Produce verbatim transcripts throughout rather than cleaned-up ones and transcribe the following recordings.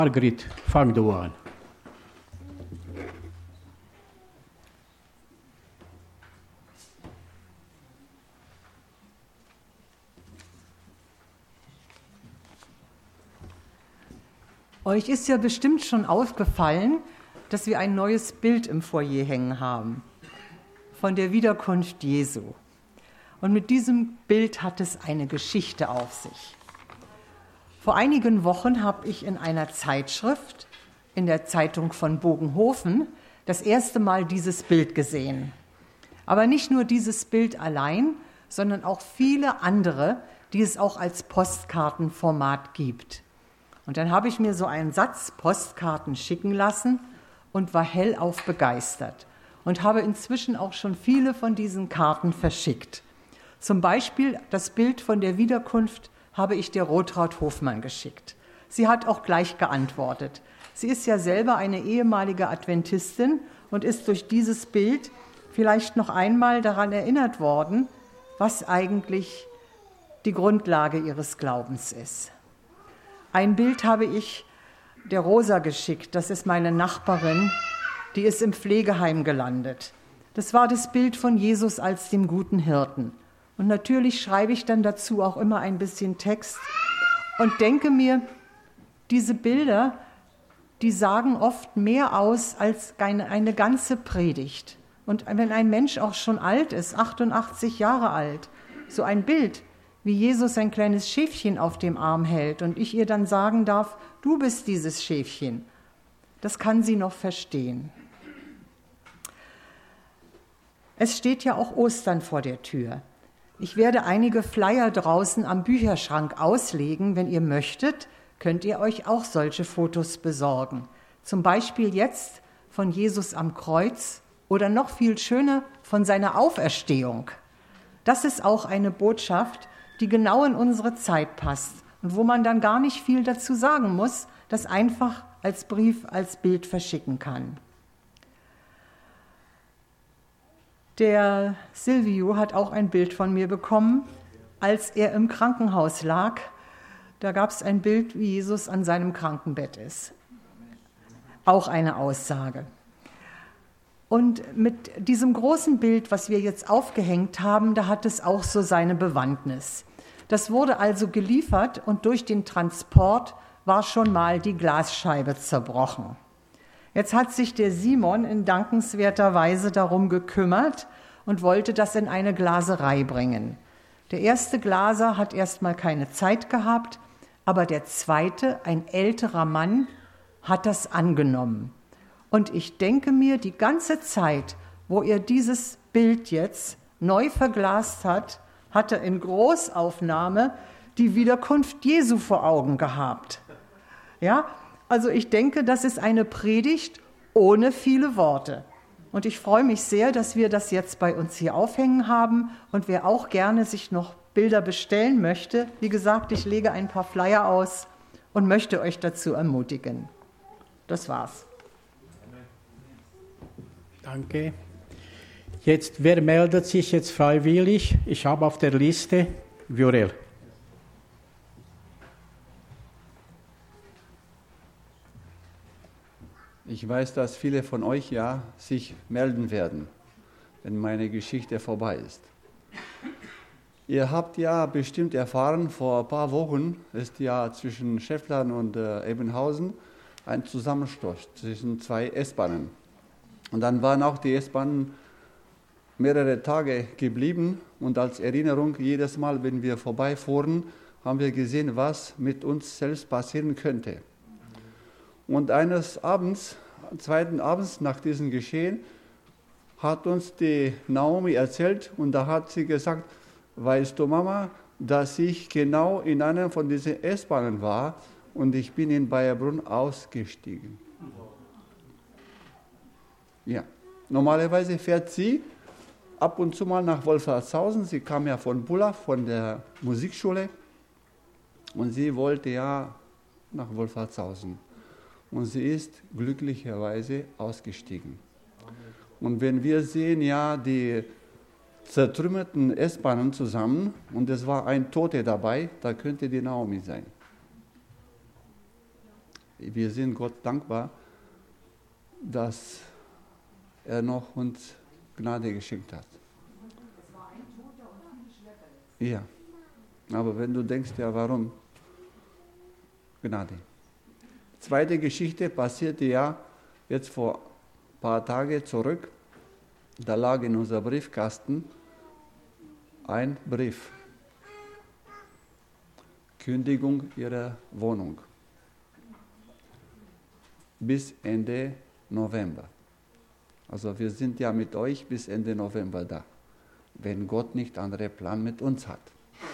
Margrit, fang du an. Euch ist ja bestimmt schon aufgefallen, dass wir ein neues Bild im Foyer hängen haben, von der Wiederkunft Jesu. Und mit diesem Bild hat es eine Geschichte auf sich. Vor einigen Wochen habe ich in einer Zeitschrift, in der Zeitung von Bogenhofen, das erste Mal dieses Bild gesehen. Aber nicht nur dieses Bild allein, sondern auch viele andere, die es auch als Postkartenformat gibt. Und dann habe ich mir so einen Satz Postkarten schicken lassen und war hellauf begeistert und habe inzwischen auch schon viele von diesen Karten verschickt. Zum Beispiel das Bild von der Wiederkunft habe ich der Rotraud Hofmann geschickt. Sie hat auch gleich geantwortet. Sie ist ja selber eine ehemalige Adventistin und ist durch dieses Bild vielleicht noch einmal daran erinnert worden, was eigentlich die Grundlage ihres Glaubens ist. Ein Bild habe ich der Rosa geschickt, das ist meine Nachbarin, die ist im Pflegeheim gelandet. Das war das Bild von Jesus als dem guten Hirten. Und natürlich schreibe ich dann dazu auch immer ein bisschen Text und denke mir, diese Bilder, die sagen oft mehr aus als eine, eine ganze Predigt. Und wenn ein Mensch auch schon alt ist, achtundachtzig Jahre alt, so ein Bild, wie Jesus ein kleines Schäfchen auf dem Arm hält und ich ihr dann sagen darf, du bist dieses Schäfchen, das kann sie noch verstehen. Es steht ja auch Ostern vor der Tür. Ich werde einige Flyer draußen am Bücherschrank auslegen. Wenn ihr möchtet, könnt ihr euch auch solche Fotos besorgen. Zum Beispiel jetzt von Jesus am Kreuz oder noch viel schöner von seiner Auferstehung. Das ist auch eine Botschaft, die genau in unsere Zeit passt und wo man dann gar nicht viel dazu sagen muss, das einfach als Brief, als Bild verschicken kann. Der Silvio hat auch ein Bild von mir bekommen, als er im Krankenhaus lag. Da gab es ein Bild, wie Jesus an seinem Krankenbett ist. Auch eine Aussage. Und mit diesem großen Bild, was wir jetzt aufgehängt haben, da hat es auch so seine Bewandtnis. Das wurde also geliefert und durch den Transport war schon mal die Glasscheibe zerbrochen. Jetzt hat sich der Simon in dankenswerter Weise darum gekümmert und wollte das in eine Glaserei bringen. Der erste Glaser hat erst mal keine Zeit gehabt, aber der zweite, ein älterer Mann, hat das angenommen. Und ich denke mir, die ganze Zeit, wo er dieses Bild jetzt neu verglast hat, hat er in Großaufnahme die Wiederkunft Jesu vor Augen gehabt. Ja, also ich denke, das ist eine Predigt ohne viele Worte. Und ich freue mich sehr, dass wir das jetzt bei uns hier aufhängen haben. Und wer auch gerne sich noch Bilder bestellen möchte, wie gesagt, ich lege ein paar Flyer aus und möchte euch dazu ermutigen. Das war's. Danke. Jetzt, wer meldet sich jetzt freiwillig? Ich habe auf der Liste Viorel. Ich weiß, dass viele von euch ja sich melden werden, wenn meine Geschichte vorbei ist. Ihr habt ja bestimmt erfahren, vor ein paar Wochen ist ja zwischen Schäfflern und äh, Ebenhausen ein Zusammenstoß zwischen zwei S-Bahnen. Und dann waren auch die S-Bahnen mehrere Tage geblieben und als Erinnerung, jedes Mal, wenn wir vorbeifuhren, haben wir gesehen, was mit uns selbst passieren könnte. Und eines Abends, zweiten Abends nach diesem Geschehen, hat uns die Naomi erzählt und da hat sie gesagt, weißt du Mama, dass ich genau in einer von diesen S-Bahnen war und ich bin in Bayerbrunn ausgestiegen. Ja, normalerweise fährt sie ab und zu mal nach Wolfratshausen. Sie kam ja von Bulla, von der Musikschule und sie wollte ja nach Wolfratshausen. Und sie ist glücklicherweise ausgestiegen. Und wenn wir sehen, ja, die zertrümmerten S-Bahnen zusammen und es war ein Tote dabei, da könnte die Naomi sein. wir sind Gott dankbar, dass er noch uns Gnade geschenkt hat. Es war ein Toter und viele schwer verletzt. Ja, aber wenn du denkst, ja warum? Gnade. Zweite Geschichte passierte ja jetzt vor ein paar Tagen zurück. Da lag in unserem Briefkasten ein Brief. Kündigung ihrer Wohnung. Bis Ende November. Also wir sind ja mit euch bis Ende November da, wenn Gott nicht andere Plan mit uns hat.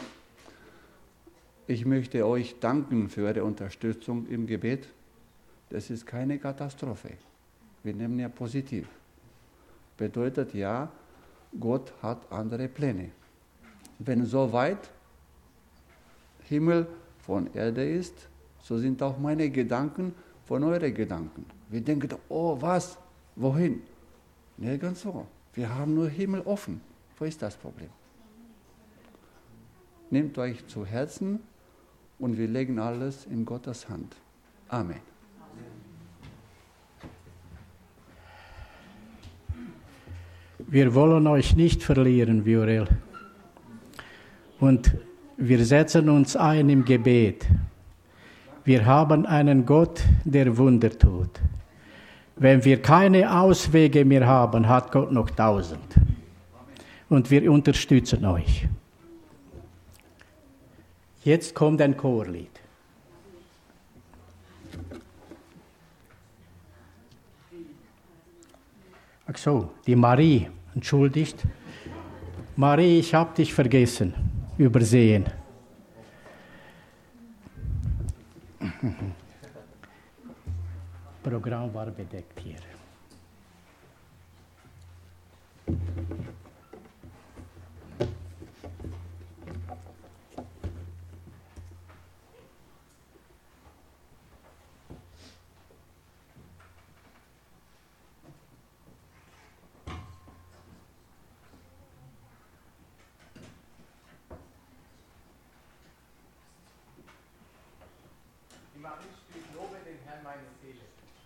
Ich möchte euch danken für eure Unterstützung im Gebet. Das ist keine Katastrophe. Wir nehmen ja positiv. Bedeutet ja, Gott hat andere Pläne. Wenn so weit Himmel von Erde ist, so sind auch meine Gedanken von euren Gedanken. Wir denken, oh was, wohin? Nirgendwo. Wir haben nur Himmel offen. Wo ist das Problem? Nehmt euch zu Herzen und wir legen alles in Gottes Hand. Amen. Wir wollen euch nicht verlieren, Viorel. Und wir setzen uns ein im Gebet. Wir haben einen Gott, der Wunder tut. Wenn wir keine Auswege mehr haben, hat Gott noch tausend. Und wir unterstützen euch. Jetzt kommt ein Chorlied. Ach so, die Marie, entschuldigt. Marie, ich habe dich vergessen, übersehen. Programm war bedeckt hier. Die Marie spielt Lobe den Herrn meine Seele.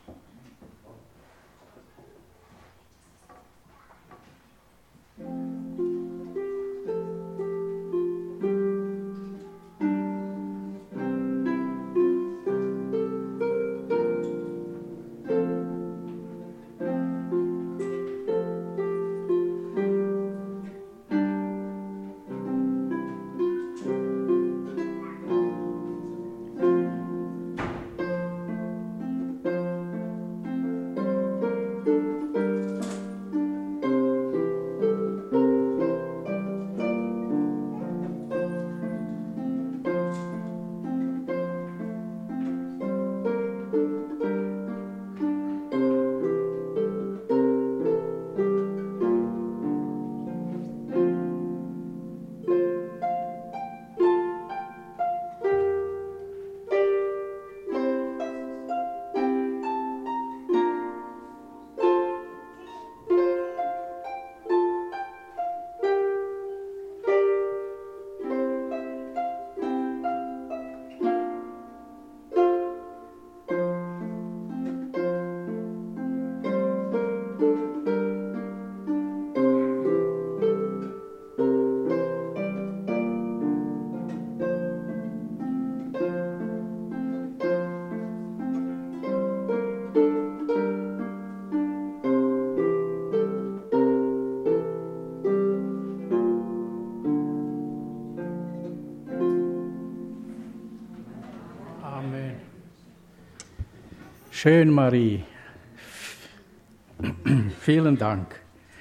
Schön, Marie. Vielen Dank.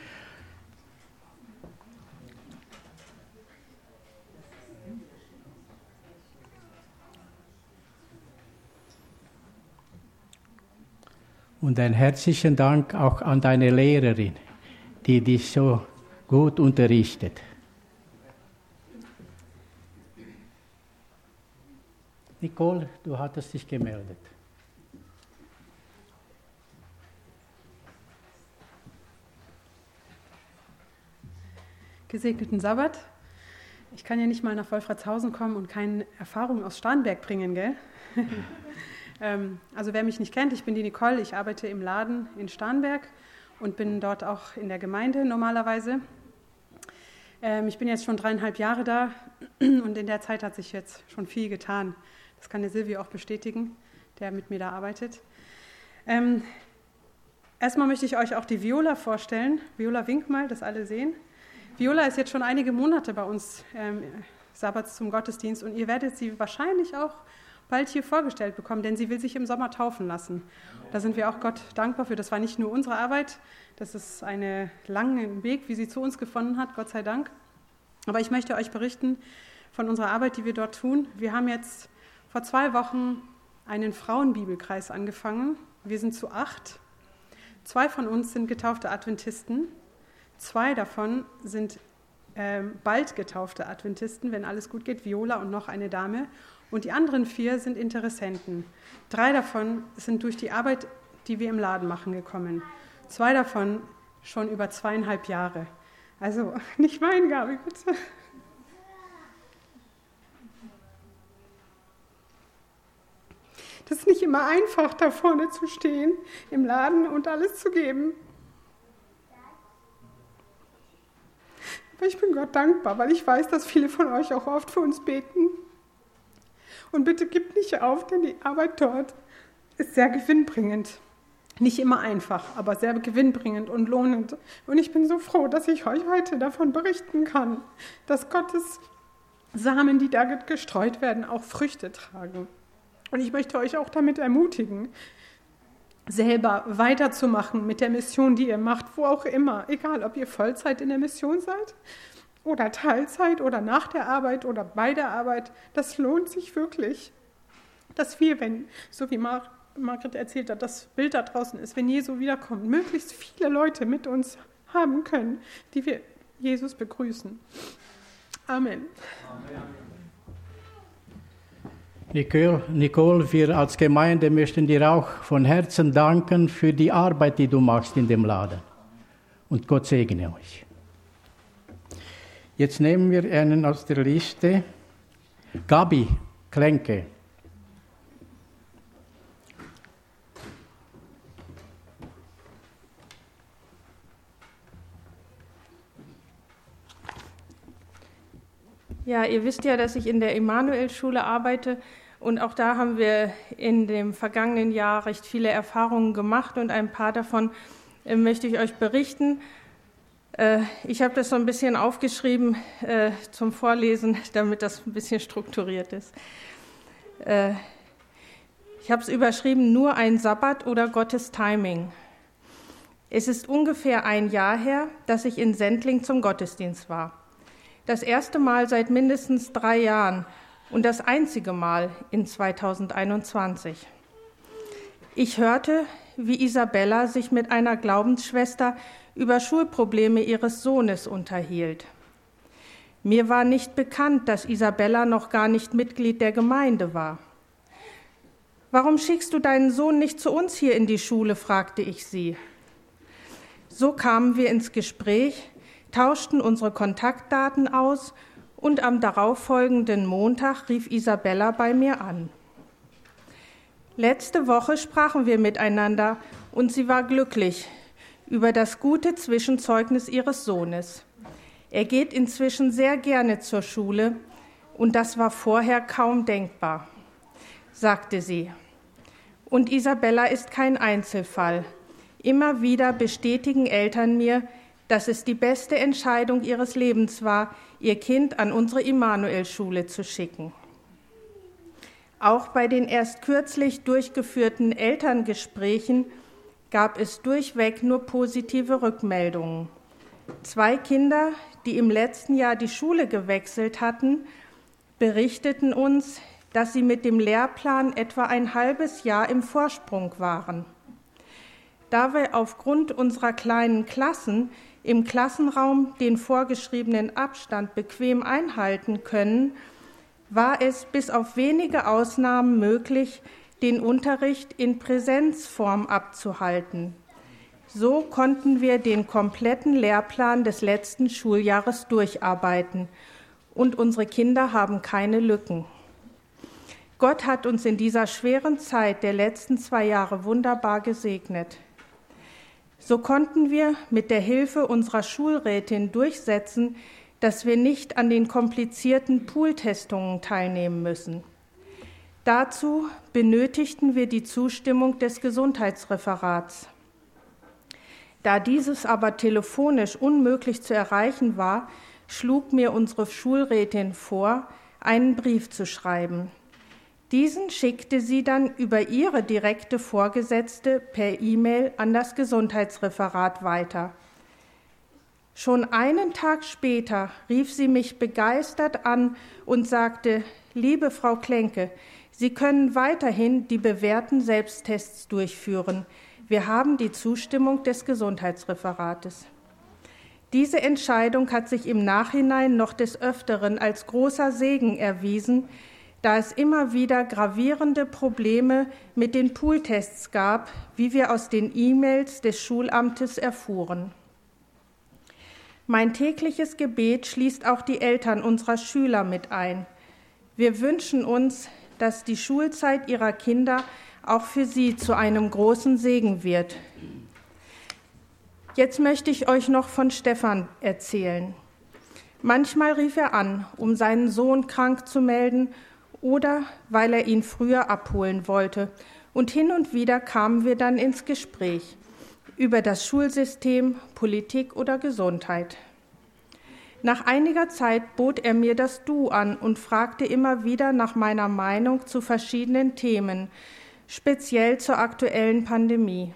Und einen herzlichen Dank auch an deine Lehrerin, die dich so gut unterrichtet. Nicole, du hattest dich gemeldet. Gesegneten Sabbat. Ich kann ja nicht mal nach Wolfratshausen kommen und keine Erfahrungen aus Starnberg bringen, gell? Ähm, also wer mich nicht kennt, ich bin die Nicole, ich arbeite im Laden in Starnberg und bin dort auch in der Gemeinde normalerweise. Ähm, ich bin jetzt schon dreieinhalb Jahre da und in der Zeit hat sich jetzt schon viel getan. Das kann der Silvio auch bestätigen, der mit mir da arbeitet. Ähm, erstmal möchte ich euch auch die Viola vorstellen. Viola, wink mal, dass alle sehen. Viola ist jetzt schon einige Monate bei uns ähm, Sabbats zum Gottesdienst und ihr werdet sie wahrscheinlich auch bald hier vorgestellt bekommen, denn sie will sich im Sommer taufen lassen. Da sind wir auch Gott dankbar für. Das war nicht nur unsere Arbeit, das ist ein langer Weg, wie sie zu uns gefunden hat, Gott sei Dank. Aber ich möchte euch berichten von unserer Arbeit, die wir dort tun. Wir haben jetzt vor zwei Wochen einen Frauenbibelkreis angefangen. Wir sind zu acht. Zwei von uns sind getaufte Adventisten. Zwei davon sind ähm, bald getaufte Adventisten, wenn alles gut geht, Viola und noch eine Dame. Und die anderen vier sind Interessenten. Drei davon sind durch die Arbeit, die wir im Laden machen, gekommen. Zwei davon schon über zweieinhalb Jahre. Also nicht weinen, Gabi, bitte. Das ist nicht immer einfach, da vorne zu stehen, im Laden und alles zu geben. Aber ich bin Gott dankbar, weil ich weiß, dass viele von euch auch oft für uns beten. Und bitte gebt nicht auf, denn die Arbeit dort ist sehr gewinnbringend. Nicht immer einfach, aber sehr gewinnbringend und lohnend. Und ich bin so froh, dass ich euch heute davon berichten kann, dass Gottes Samen, die da gestreut werden, auch Früchte tragen. Und ich möchte euch auch damit ermutigen, selber weiterzumachen mit der Mission, die ihr macht, wo auch immer. Egal, ob ihr Vollzeit in der Mission seid oder Teilzeit oder nach der Arbeit oder bei der Arbeit. Das lohnt sich wirklich, dass wir, wenn, so wie Mar- Margret erzählt hat, das Bild da draußen ist, wenn Jesus wiederkommt, möglichst viele Leute mit uns haben können, die wir Jesus begrüßen. Amen. Amen. Nicole, Nicole, wir als Gemeinde möchten dir auch von Herzen danken für die Arbeit, die du machst in dem Laden. Und Gott segne euch. Jetzt nehmen wir einen aus der Liste. Gabi Klenke. Ja, ihr wisst ja, dass ich in der Emanuel-Schule arbeite und auch da haben wir in dem vergangenen Jahr recht viele Erfahrungen gemacht und ein paar davon äh, möchte ich euch berichten. Äh, ich habe das so ein bisschen aufgeschrieben äh, zum Vorlesen, damit das ein bisschen strukturiert ist. Äh, ich habe es überschrieben, nur ein Sabbat oder Gottes Timing. Es ist ungefähr ein Jahr her, dass ich in Sendling zum Gottesdienst war. Das erste Mal seit mindestens drei Jahren und das einzige Mal in zweitausendeinundzwanzig. Ich hörte, wie Isabella sich mit einer Glaubensschwester über Schulprobleme ihres Sohnes unterhielt. Mir war nicht bekannt, dass Isabella noch gar nicht Mitglied der Gemeinde war. »Warum schickst du deinen Sohn nicht zu uns hier in die Schule?« fragte ich sie. So kamen wir ins Gespräch, tauschten unsere Kontaktdaten aus und am darauffolgenden Montag rief Isabella bei mir an. Letzte Woche sprachen wir miteinander und sie war glücklich über das gute Zwischenzeugnis ihres Sohnes. Er geht inzwischen sehr gerne zur Schule und das war vorher kaum denkbar, sagte sie. Und Isabella ist kein Einzelfall. Immer wieder bestätigen Eltern mir, dass es die beste Entscheidung ihres Lebens war, ihr Kind an unsere Emanuel-Schule zu schicken. Auch bei den erst kürzlich durchgeführten Elterngesprächen gab es durchweg nur positive Rückmeldungen. Zwei Kinder, die im letzten Jahr die Schule gewechselt hatten, berichteten uns, dass sie mit dem Lehrplan etwa ein halbes Jahr im Vorsprung waren. Da wir aufgrund unserer kleinen Klassen im Klassenraum den vorgeschriebenen Abstand bequem einhalten können, war es bis auf wenige Ausnahmen möglich, den Unterricht in Präsenzform abzuhalten. So konnten wir den kompletten Lehrplan des letzten Schuljahres durcharbeiten und unsere Kinder haben keine Lücken. Gott hat uns in dieser schweren Zeit der letzten zwei Jahre wunderbar gesegnet. So konnten wir mit der Hilfe unserer Schulrätin durchsetzen, dass wir nicht an den komplizierten Pooltestungen teilnehmen müssen. Dazu benötigten wir die Zustimmung des Gesundheitsreferats. Da dieses aber telefonisch unmöglich zu erreichen war, schlug mir unsere Schulrätin vor, einen Brief zu schreiben. Diesen schickte sie dann über ihre direkte Vorgesetzte per E-Mail an das Gesundheitsreferat weiter. Schon einen Tag später rief sie mich begeistert an und sagte: Liebe Frau Klenke, Sie können weiterhin die bewährten Selbsttests durchführen. Wir haben die Zustimmung des Gesundheitsreferates. Diese Entscheidung hat sich im Nachhinein noch des Öfteren als großer Segen erwiesen, da es immer wieder gravierende Probleme mit den Pooltests gab, wie wir aus den E-Mails des Schulamtes erfuhren. Mein tägliches Gebet schließt auch die Eltern unserer Schüler mit ein. Wir wünschen uns, dass die Schulzeit ihrer Kinder auch für sie zu einem großen Segen wird. Jetzt möchte ich euch noch von Stefan erzählen. Manchmal rief er an, um seinen Sohn krank zu melden oder weil er ihn früher abholen wollte. Und hin und wieder kamen wir dann ins Gespräch über das Schulsystem, Politik oder Gesundheit. Nach einiger Zeit bot er mir das Du an und fragte immer wieder nach meiner Meinung zu verschiedenen Themen, speziell zur aktuellen Pandemie.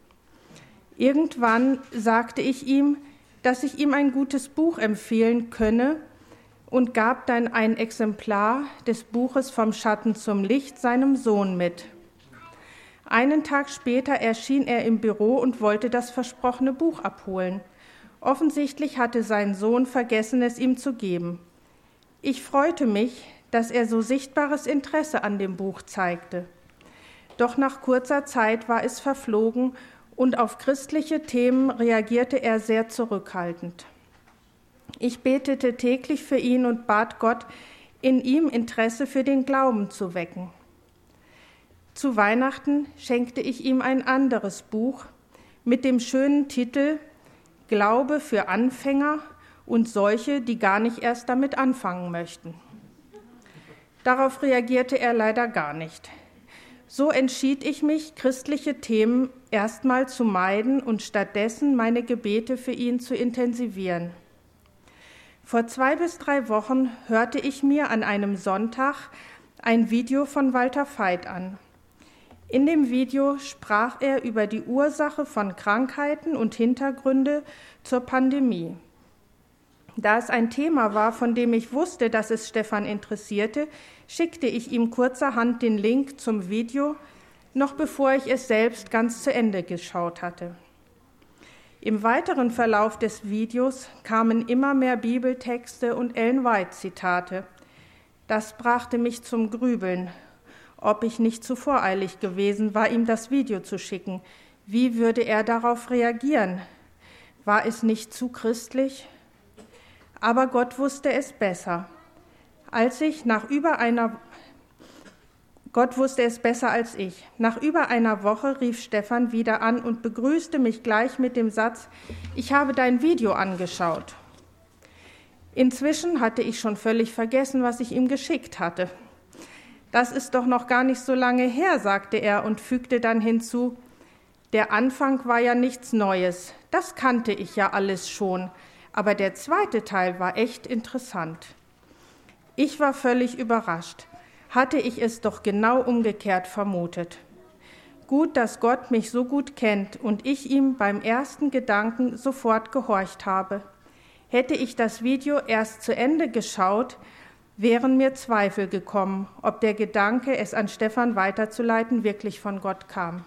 Irgendwann sagte ich ihm, dass ich ihm ein gutes Buch empfehlen könne und gab dann ein Exemplar des Buches Vom Schatten zum Licht seinem Sohn mit. Einen Tag später erschien er im Büro und wollte das versprochene Buch abholen. Offensichtlich hatte sein Sohn vergessen, es ihm zu geben. Ich freute mich, dass er so sichtbares Interesse an dem Buch zeigte. Doch nach kurzer Zeit war es verflogen und auf christliche Themen reagierte er sehr zurückhaltend. Ich betete täglich für ihn und bat Gott, in ihm Interesse für den Glauben zu wecken. Zu Weihnachten schenkte ich ihm ein anderes Buch mit dem schönen Titel Glaube für Anfänger und solche, die gar nicht erst damit anfangen möchten. Darauf reagierte er leider gar nicht. So entschied ich mich, christliche Themen erstmal zu meiden und stattdessen meine Gebete für ihn zu intensivieren. Vor zwei bis drei Wochen hörte ich mir an einem Sonntag ein Video von Walter Veit an. In dem Video sprach er über die Ursache von Krankheiten und Hintergründe zur Pandemie. Da es ein Thema war, von dem ich wusste, dass es Stefan interessierte, schickte ich ihm kurzerhand den Link zum Video, noch bevor ich es selbst ganz zu Ende geschaut hatte. Im weiteren Verlauf des Videos kamen immer mehr Bibeltexte und Ellen White-Zitate. Das brachte mich zum Grübeln, ob ich nicht zu voreilig gewesen war, ihm das Video zu schicken. Wie würde er darauf reagieren? War es nicht zu christlich? Aber Gott wusste es besser. Als ich nach über einer Gott wusste es besser als ich. Nach über einer Woche rief Stefan wieder an und begrüßte mich gleich mit dem Satz: Ich habe dein Video angeschaut. Inzwischen hatte ich schon völlig vergessen, was ich ihm geschickt hatte. Das ist doch noch gar nicht so lange her, sagte er und fügte dann hinzu: Der Anfang war ja nichts Neues, das kannte ich ja alles schon, aber der zweite Teil war echt interessant. Ich war völlig überrascht. Hatte ich es doch genau umgekehrt vermutet. Gut, dass Gott mich so gut kennt und ich ihm beim ersten Gedanken sofort gehorcht habe. Hätte ich das Video erst zu Ende geschaut, wären mir Zweifel gekommen, ob der Gedanke, es an Stefan weiterzuleiten, wirklich von Gott kam.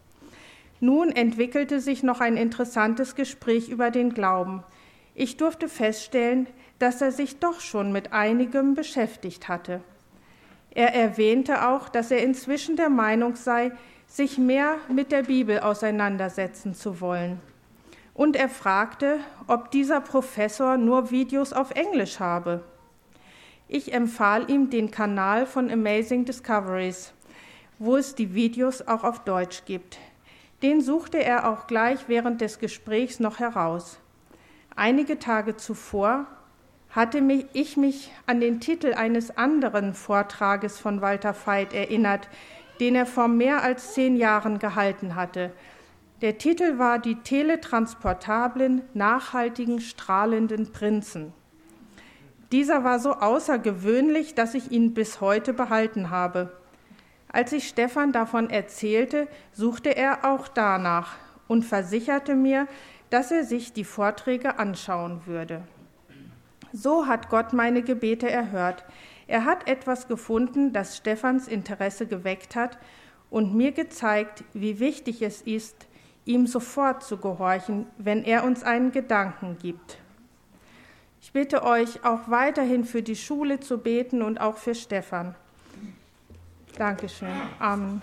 Nun entwickelte sich noch ein interessantes Gespräch über den Glauben. Ich durfte feststellen, dass er sich doch schon mit einigem beschäftigt hatte. Er erwähnte auch, dass er inzwischen der Meinung sei, sich mehr mit der Bibel auseinandersetzen zu wollen. Und er fragte, ob dieser Professor nur Videos auf Englisch habe. Ich empfahl ihm den Kanal von Amazing Discoveries, wo es die Videos auch auf Deutsch gibt. Den suchte er auch gleich während des Gesprächs noch heraus. Einige Tage zuvor hatte mich, ich mich an den Titel eines anderen Vortrages von Walter Veith erinnert, den er vor mehr als zehn Jahren gehalten hatte. Der Titel war Die teletransportablen, nachhaltigen, strahlenden Prinzen. Dieser war so außergewöhnlich, dass ich ihn bis heute behalten habe. Als ich Stefan davon erzählte, suchte er auch danach und versicherte mir, dass er sich die Vorträge anschauen würde. So hat Gott meine Gebete erhört. Er hat etwas gefunden, das Stefans Interesse geweckt hat und mir gezeigt, wie wichtig es ist, ihm sofort zu gehorchen, wenn er uns einen Gedanken gibt. Ich bitte euch, auch weiterhin für die Schule zu beten und auch für Stefan. Dankeschön. Amen.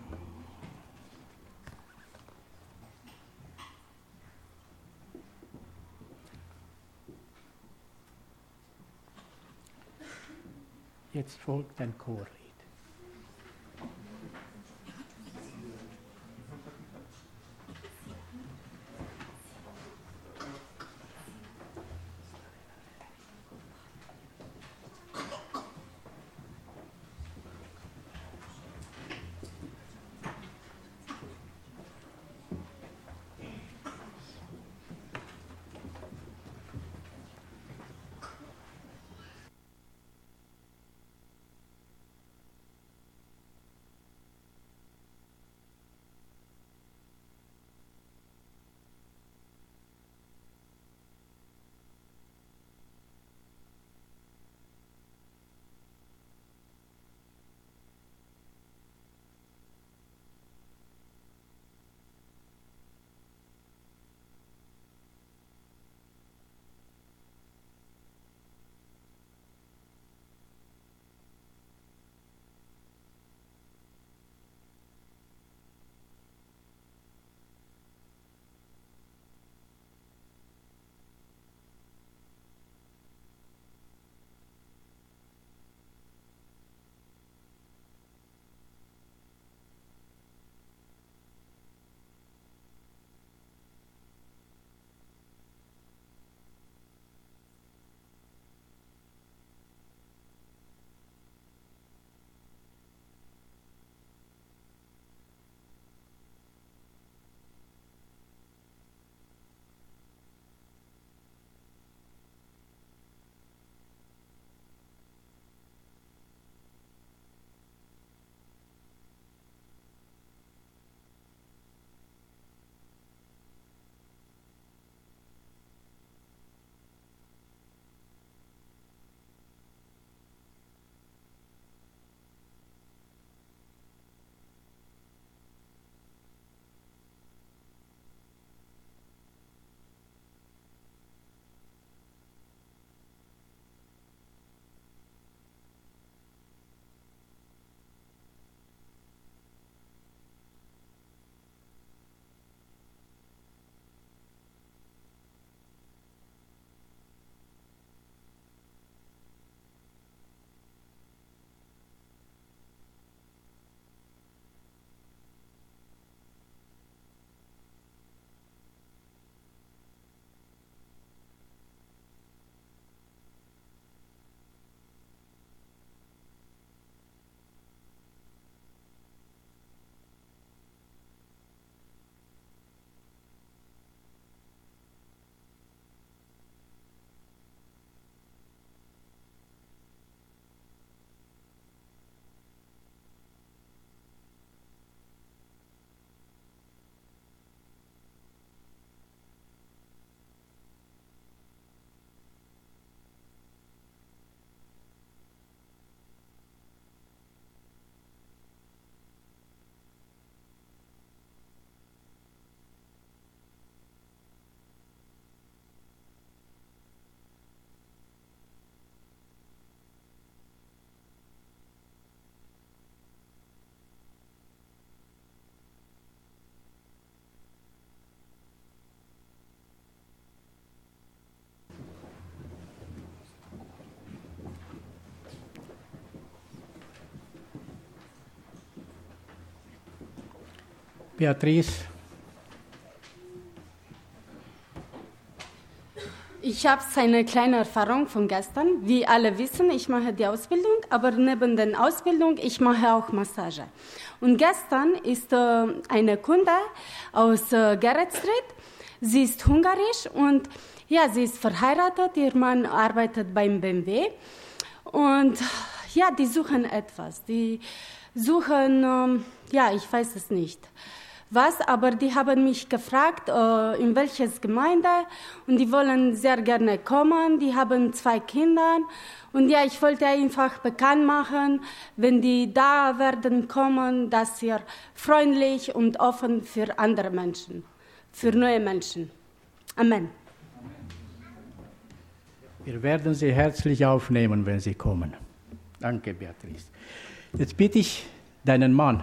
Jetzt folgt ein Chorlied. Beatrice. Ich habe eine kleine Erfahrung von gestern. Wie alle wissen, ich mache die Ausbildung, aber neben der Ausbildung, ich mache auch Massage. Und gestern ist äh, eine Kunde aus äh, Gerrit Street. Sie ist hungarisch und ja, sie ist verheiratet. Ihr Mann arbeitet beim B M W. Und ja, die suchen etwas. Die suchen, ähm, ja, ich weiß es nicht. Was, aber die haben mich gefragt, äh, in welches Gemeinde, und die wollen sehr gerne kommen. Die haben zwei Kinder und ja, ich wollte einfach bekannt machen, wenn die da werden kommen, dass wir freundlich und offen für andere Menschen, für neue Menschen. Amen. Wir werden Sie herzlich aufnehmen, wenn Sie kommen. Danke, Beatrice. Jetzt bitte ich deinen Mann.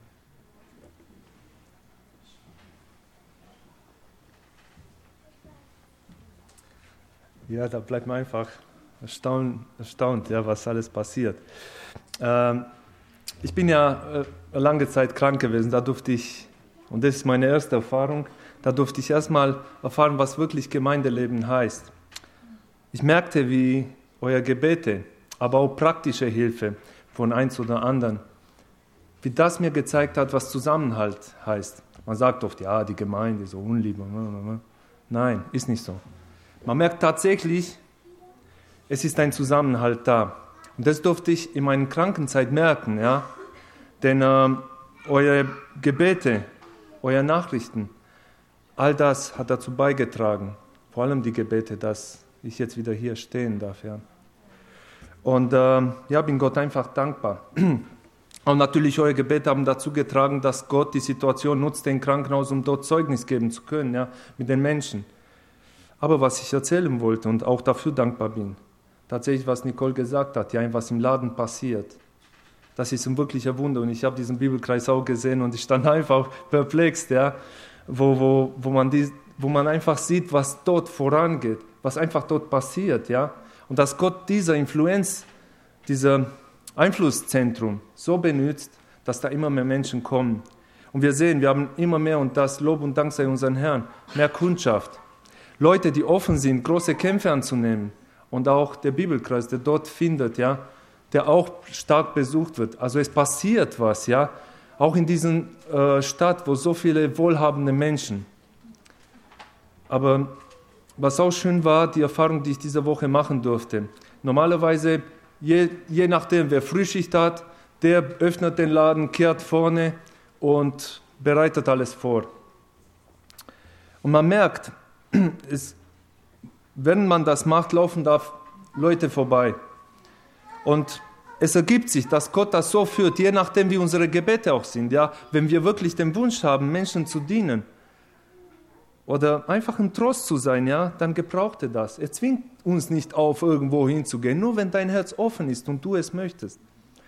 Ja, da bleibt man einfach erstaunt, erstaunt ja, was alles passiert. Ähm, ich bin ja äh, lange Zeit krank gewesen, da durfte ich, und das ist meine erste Erfahrung, da durfte ich erstmal erfahren, was wirklich Gemeindeleben heißt. Ich merkte, wie eure Gebete, aber auch praktische Hilfe von eins oder anderen, wie das mir gezeigt hat, was Zusammenhalt heißt. Man sagt oft, ja, die Gemeinde ist so unlieb. Nein, ist nicht so. Man merkt tatsächlich, es ist ein Zusammenhalt da. Und das durfte ich in meiner Krankenzeit merken, ja. Denn ähm, eure Gebete, eure Nachrichten, all das hat dazu beigetragen. Vor allem die Gebete, dass ich jetzt wieder hier stehen darf, ja. Und ähm, ja, bin Gott einfach dankbar. Und natürlich eure Gebete haben dazu getragen, dass Gott die Situation nutzt, den Krankenhaus, um dort Zeugnis geben zu können, ja, mit den Menschen. Aber was ich erzählen wollte und auch dafür dankbar bin, tatsächlich, was Nicole gesagt hat, ja, was im Laden passiert, das ist ein wirklicher Wunder. Und ich habe diesen Bibelkreis auch gesehen und ich stand einfach perplex, ja, wo, wo, wo, man die, wo man einfach sieht, was dort vorangeht, was einfach dort passiert, ja. Und dass Gott dieser Influenz, dieser Einflusszentrum so benutzt, dass da immer mehr Menschen kommen. Und wir sehen, wir haben immer mehr, und das Lob und Dank sei unseren Herrn, mehr Kundschaft. Leute, die offen sind, große Kämpfe anzunehmen. Und auch der Bibelkreis, der dort findet, ja, der auch stark besucht wird. Also es passiert was, ja, auch in dieser äh, Stadt, wo so viele wohlhabende Menschen. Aber was auch schön war, die Erfahrung, die ich diese Woche machen durfte. Normalerweise, je, je nachdem, wer Frühschicht hat, der öffnet den Laden, kehrt vorne und bereitet alles vor. Und man merkt, es, wenn man das macht, laufen da Leute vorbei. Und es ergibt sich, dass Gott das so führt, je nachdem, wie unsere Gebete auch sind. Ja? Wenn wir wirklich den Wunsch haben, Menschen zu dienen oder einfach ein Trost zu sein, ja, dann gebraucht er das. Er zwingt uns nicht auf, irgendwo hinzugehen, nur wenn dein Herz offen ist und du es möchtest.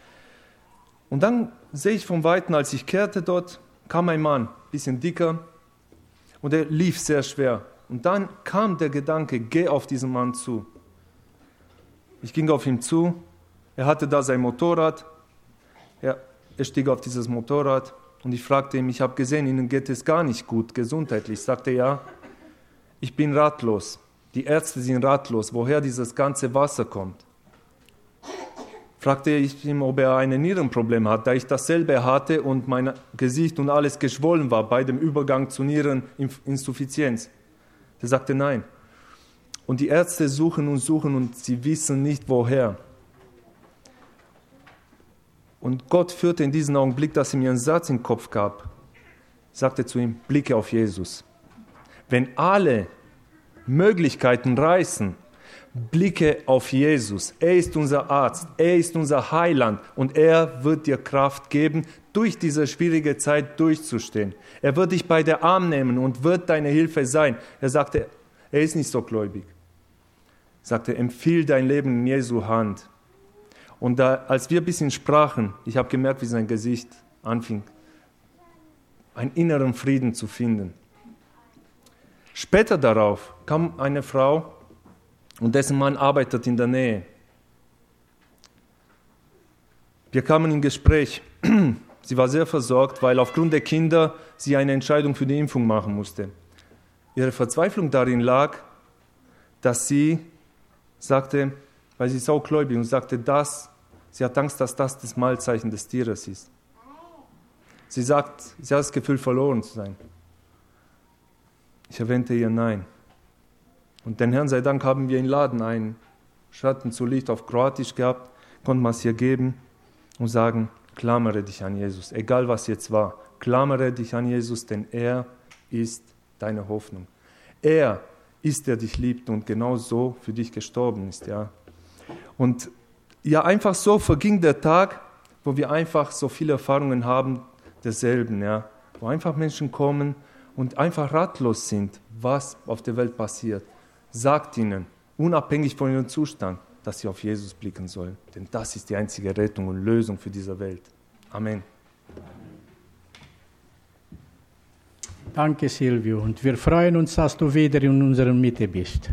Und dann sehe ich von Weitem, als ich kehrte dort, kam ein Mann, ein bisschen dicker, und er lief sehr schwer. Und dann kam der Gedanke, geh auf diesen Mann zu. Ich ging auf ihn zu, er hatte da sein Motorrad, er, er stieg auf dieses Motorrad und ich fragte ihn, ich habe gesehen, Ihnen geht es gar nicht gut, gesundheitlich. Ich sagte, ja, ich bin ratlos, die Ärzte sind ratlos, woher dieses ganze Wasser kommt. Fragte ich ihn, ob er ein Nierenproblem hat, da ich dasselbe hatte und mein Gesicht und alles geschwollen war bei dem Übergang zu Niereninsuffizienz. Er sagte nein. Und die Ärzte suchen und suchen und sie wissen nicht, woher. Und Gott führte in diesem Augenblick, dass er mir einen Satz im Kopf gab. Ich sagte zu ihm, blicke auf Jesus. Wenn alle Möglichkeiten reißen, blicke auf Jesus. Er ist unser Arzt, er ist unser Heiland und er wird dir Kraft geben, durch diese schwierige Zeit durchzustehen. Er wird dich bei der Arm nehmen und wird deine Hilfe sein. Er sagte, er ist nicht so gläubig. Er sagte, empfiehl dein Leben in Jesu Hand. Und da, als wir ein bisschen sprachen, ich habe gemerkt, wie sein Gesicht anfing, einen inneren Frieden zu finden. Später darauf kam eine Frau, und dessen Mann arbeitet in der Nähe. Wir kamen in Gespräch. Sie war sehr versorgt, weil aufgrund der Kinder sie eine Entscheidung für die Impfung machen musste. Ihre Verzweiflung darin lag, dass sie sagte, weil sie ist auch gläubig und sagte, dass sie hat Angst, dass das das Mahlzeichen des Tieres ist. Sie sagt, sie hat das Gefühl, verloren zu sein. Ich erwähnte ihr Nein. Und den Herrn sei Dank haben wir im Laden einen Schatten zu Licht auf Kroatisch gehabt, konnten wir es hier geben und sagen, klammere dich an Jesus, egal was jetzt war, klammere dich an Jesus, denn er ist deine Hoffnung. Er ist, der dich liebt und genau so für dich gestorben ist. Ja. Und ja, einfach so verging der Tag, wo wir einfach so viele Erfahrungen haben derselben, ja, wo einfach Menschen kommen und einfach ratlos sind, was auf der Welt passiert. Sagt ihnen, unabhängig von ihrem Zustand, dass sie auf Jesus blicken sollen. Denn das ist die einzige Rettung und Lösung für diese Welt. Amen. Danke, Silvio. Und wir freuen uns, dass du wieder in unserer Mitte bist.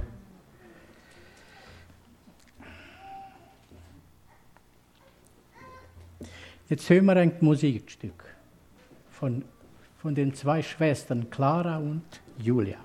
Jetzt hören wir ein Musikstück von, von den zwei Schwestern Clara und Julia.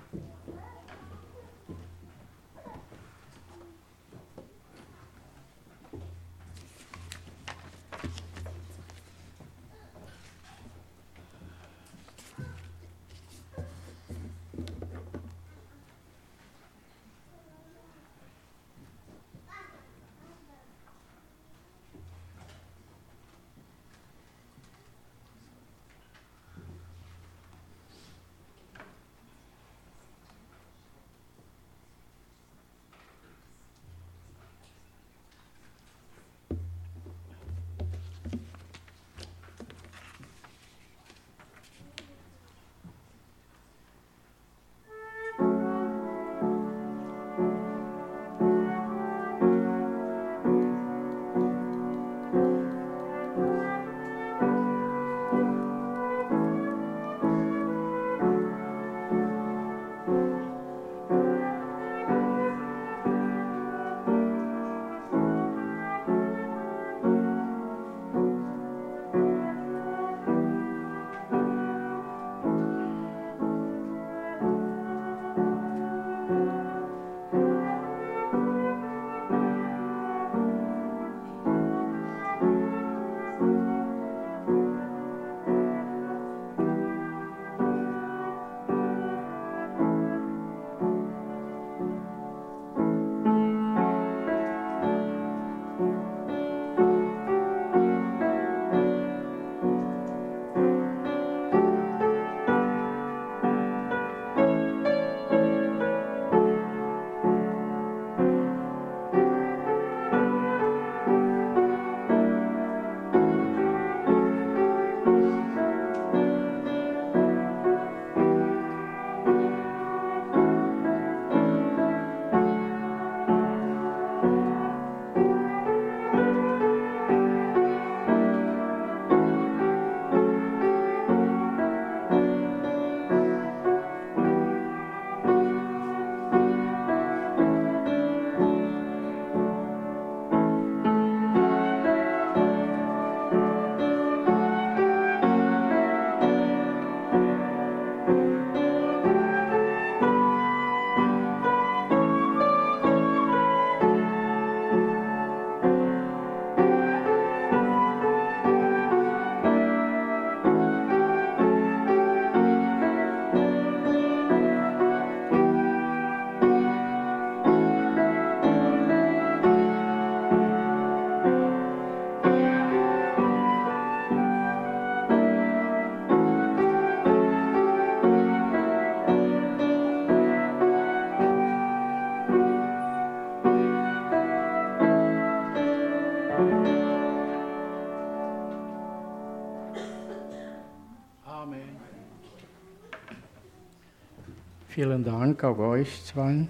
Vielen Dank auch euch zwei.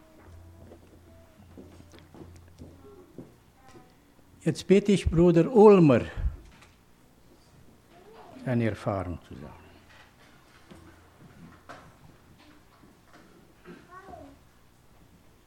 Jetzt bitte ich Bruder Ulmer, seine Erfahrung zu sagen.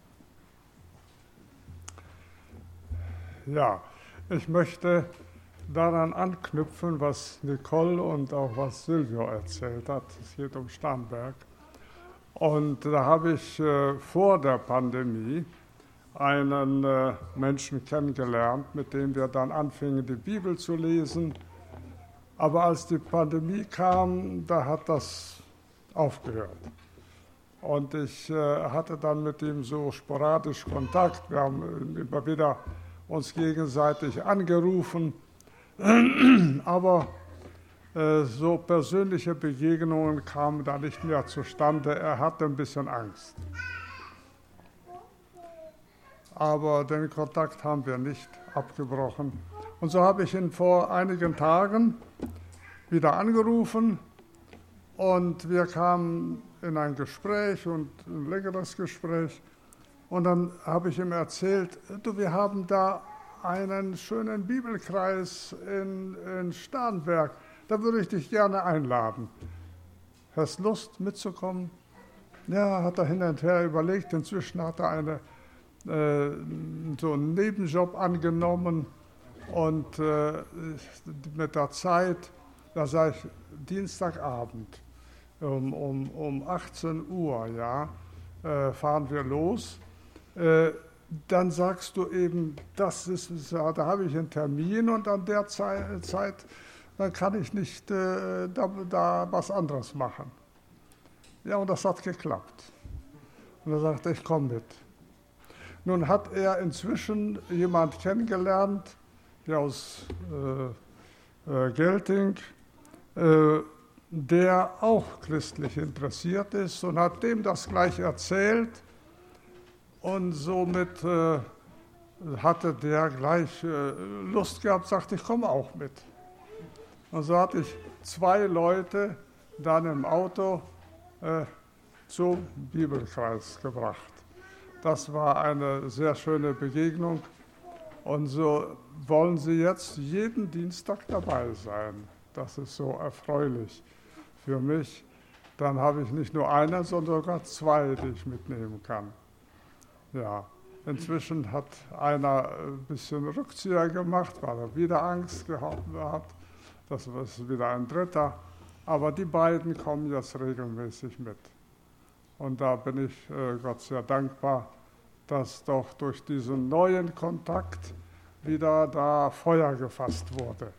Ja, ich möchte daran anknüpfen, was Nicole und auch was Silvio erzählt hat. Es geht um Starnberg. Und da habe ich äh, vor der Pandemie einen äh, Menschen kennengelernt, mit dem wir dann anfingen, die Bibel zu lesen. Aber als die Pandemie kam, da hat das aufgehört. Und ich äh, hatte dann mit ihm so sporadisch Kontakt. Wir haben immer wieder uns gegenseitig angerufen. Aber äh, so persönliche Begegnungen kamen da nicht mehr zustande. Er hatte ein bisschen Angst. Aber den Kontakt haben wir nicht abgebrochen. Und so habe ich ihn vor einigen Tagen wieder angerufen und wir kamen in ein Gespräch und ein längeres Gespräch. Und dann habe ich ihm erzählt, du, wir haben da einen schönen Bibelkreis in, in Starnberg. Da würde ich dich gerne einladen. Hast Lust mitzukommen? Ja, hat er hin und her überlegt. Inzwischen hat er eine, äh, so einen Nebenjob angenommen. Und äh, mit der Zeit, da sage ich, Dienstagabend um, um, um achtzehn Uhr, ja, äh, fahren wir los. Äh, dann sagst du eben, das ist, da habe ich einen Termin und an der Zeit, Zeit dann kann ich nicht äh, da, da was anderes machen. Ja, und das hat geklappt. Und er sagte, ich komme mit. Nun hat er inzwischen jemand kennengelernt, der aus äh, äh, Gelting, äh, der auch christlich interessiert ist und hat dem das gleich erzählt. Und somit äh, hatte der gleich äh, Lust gehabt, sagte, ich komme auch mit. Und so hatte ich zwei Leute dann im Auto äh, zum Bibelkreis gebracht. Das war eine sehr schöne Begegnung. Und so wollen Sie jetzt jeden Dienstag dabei sein. Das ist so erfreulich für mich. Dann habe ich nicht nur einen, sondern sogar zwei, die ich mitnehmen kann. Ja, inzwischen hat einer ein bisschen Rückzieher gemacht, weil er wieder Angst gehabt hat. Das ist wieder ein dritter. Aber die beiden kommen jetzt regelmäßig mit. Und da bin ich äh, Gott sehr dankbar, dass doch durch diesen neuen Kontakt wieder da Feuer gefasst wurde.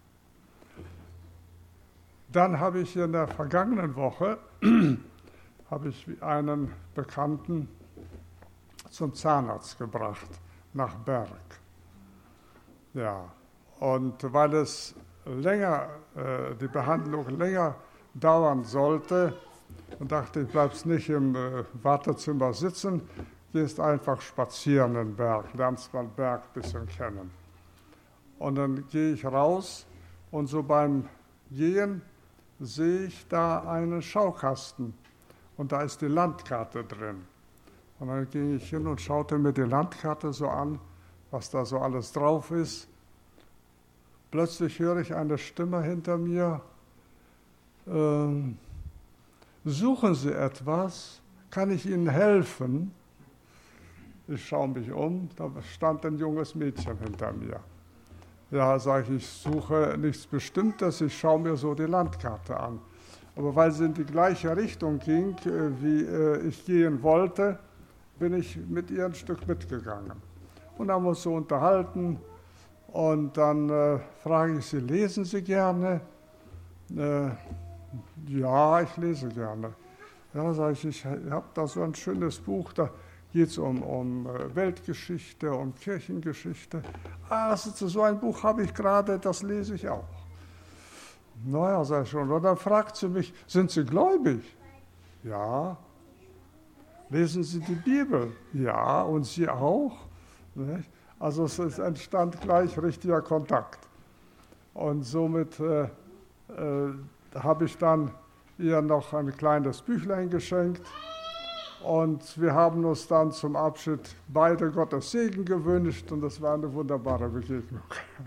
Dann habe ich in der vergangenen Woche habe ich einen Bekannten zum Zahnarzt gebracht, nach Berg. Ja, und weil es länger, äh, die Behandlung länger dauern sollte, und dachte ich, bleibst nicht im äh, Wartezimmer sitzen, gehst einfach spazieren in den Berg, lernst mal den Berg ein bisschen kennen. Und dann gehe ich raus und so beim Gehen sehe ich da einen Schaukasten und da ist die Landkarte drin. Und dann ging ich hin und schaute mir die Landkarte so an, was da so alles drauf ist. Plötzlich höre ich eine Stimme hinter mir, ähm, suchen Sie etwas? Kann ich Ihnen helfen? Ich schaue mich um, da stand ein junges Mädchen hinter mir. Ja, sage ich, ich suche nichts Bestimmtes, ich schaue mir so die Landkarte an. Aber weil sie in die gleiche Richtung ging, wie ich gehen wollte, bin ich mit ihr ein Stück mitgegangen. Und haben uns so unterhalten und dann äh, frage ich sie, lesen Sie gerne? Äh, ja, ich lese gerne. Ja, sage ich, ich habe da so ein schönes Buch, da geht es um, um Weltgeschichte, um Kirchengeschichte. Ah, so ein Buch habe ich gerade, das lese ich auch. Naja, sage ich schon. Und dann fragt sie mich, sind Sie gläubig? Ja. Lesen Sie die Bibel? Ja, und Sie auch? Nicht? Also es entstand gleich richtiger Kontakt. Und somit äh, äh, habe ich dann ihr noch ein kleines Büchlein geschenkt. Und wir haben uns dann zum Abschied beide Gottes Segen gewünscht und das war eine wunderbare Begegnung.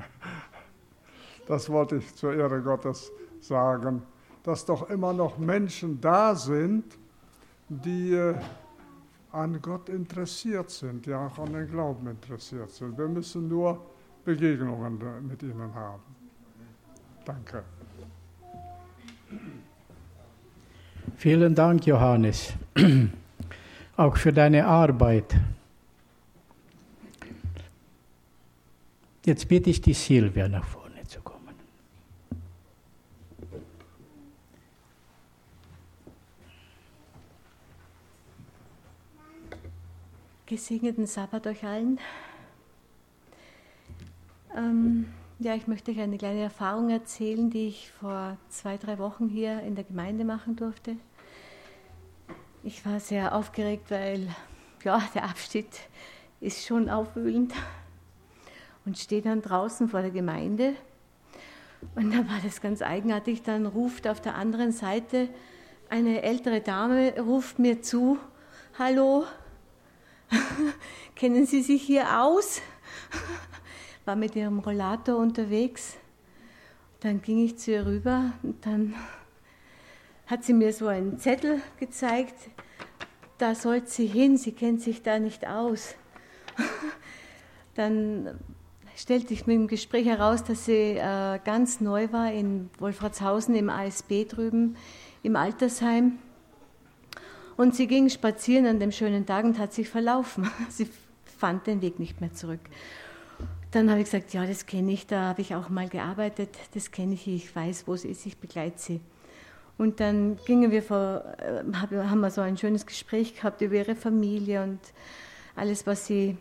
Das wollte ich zur Ehre Gottes sagen, dass doch immer noch Menschen da sind, die äh, an Gott interessiert sind, die auch an den Glauben interessiert sind. Wir müssen nur Begegnungen mit ihnen haben. Danke. Vielen Dank, Johannes, auch für deine Arbeit. Jetzt bitte ich die Silvia nach vorne zu kommen. Gesegneten Sabbat euch allen. Ähm, ja, ich möchte euch eine kleine Erfahrung erzählen, die ich vor zwei, drei Wochen hier in der Gemeinde machen durfte. Ich war sehr aufgeregt, weil ja, der Abschied ist schon aufwühlend und stehe dann draußen vor der Gemeinde. Und da war das ganz eigenartig, dann ruft auf der anderen Seite eine ältere Dame, ruft mir zu, hallo, kennen Sie sich hier aus? War mit ihrem Rollator unterwegs. Dann ging ich zu ihr rüber und dann hat sie mir so einen Zettel gezeigt, da soll sie hin, sie kennt sich da nicht aus. Dann stellte ich mit dem Gespräch heraus, dass sie äh, ganz neu war in Wolfratshausen im A S B drüben im Altersheim. Und sie ging spazieren an dem schönen Tag und hat sich verlaufen. Sie fand den Weg nicht mehr zurück. Dann habe ich gesagt, ja, das kenne ich, da habe ich auch mal gearbeitet, das kenne ich, ich weiß, wo sie ist, ich begleite sie. Und dann gingen wir vor, haben wir so ein schönes Gespräch gehabt über ihre Familie und alles, was sie,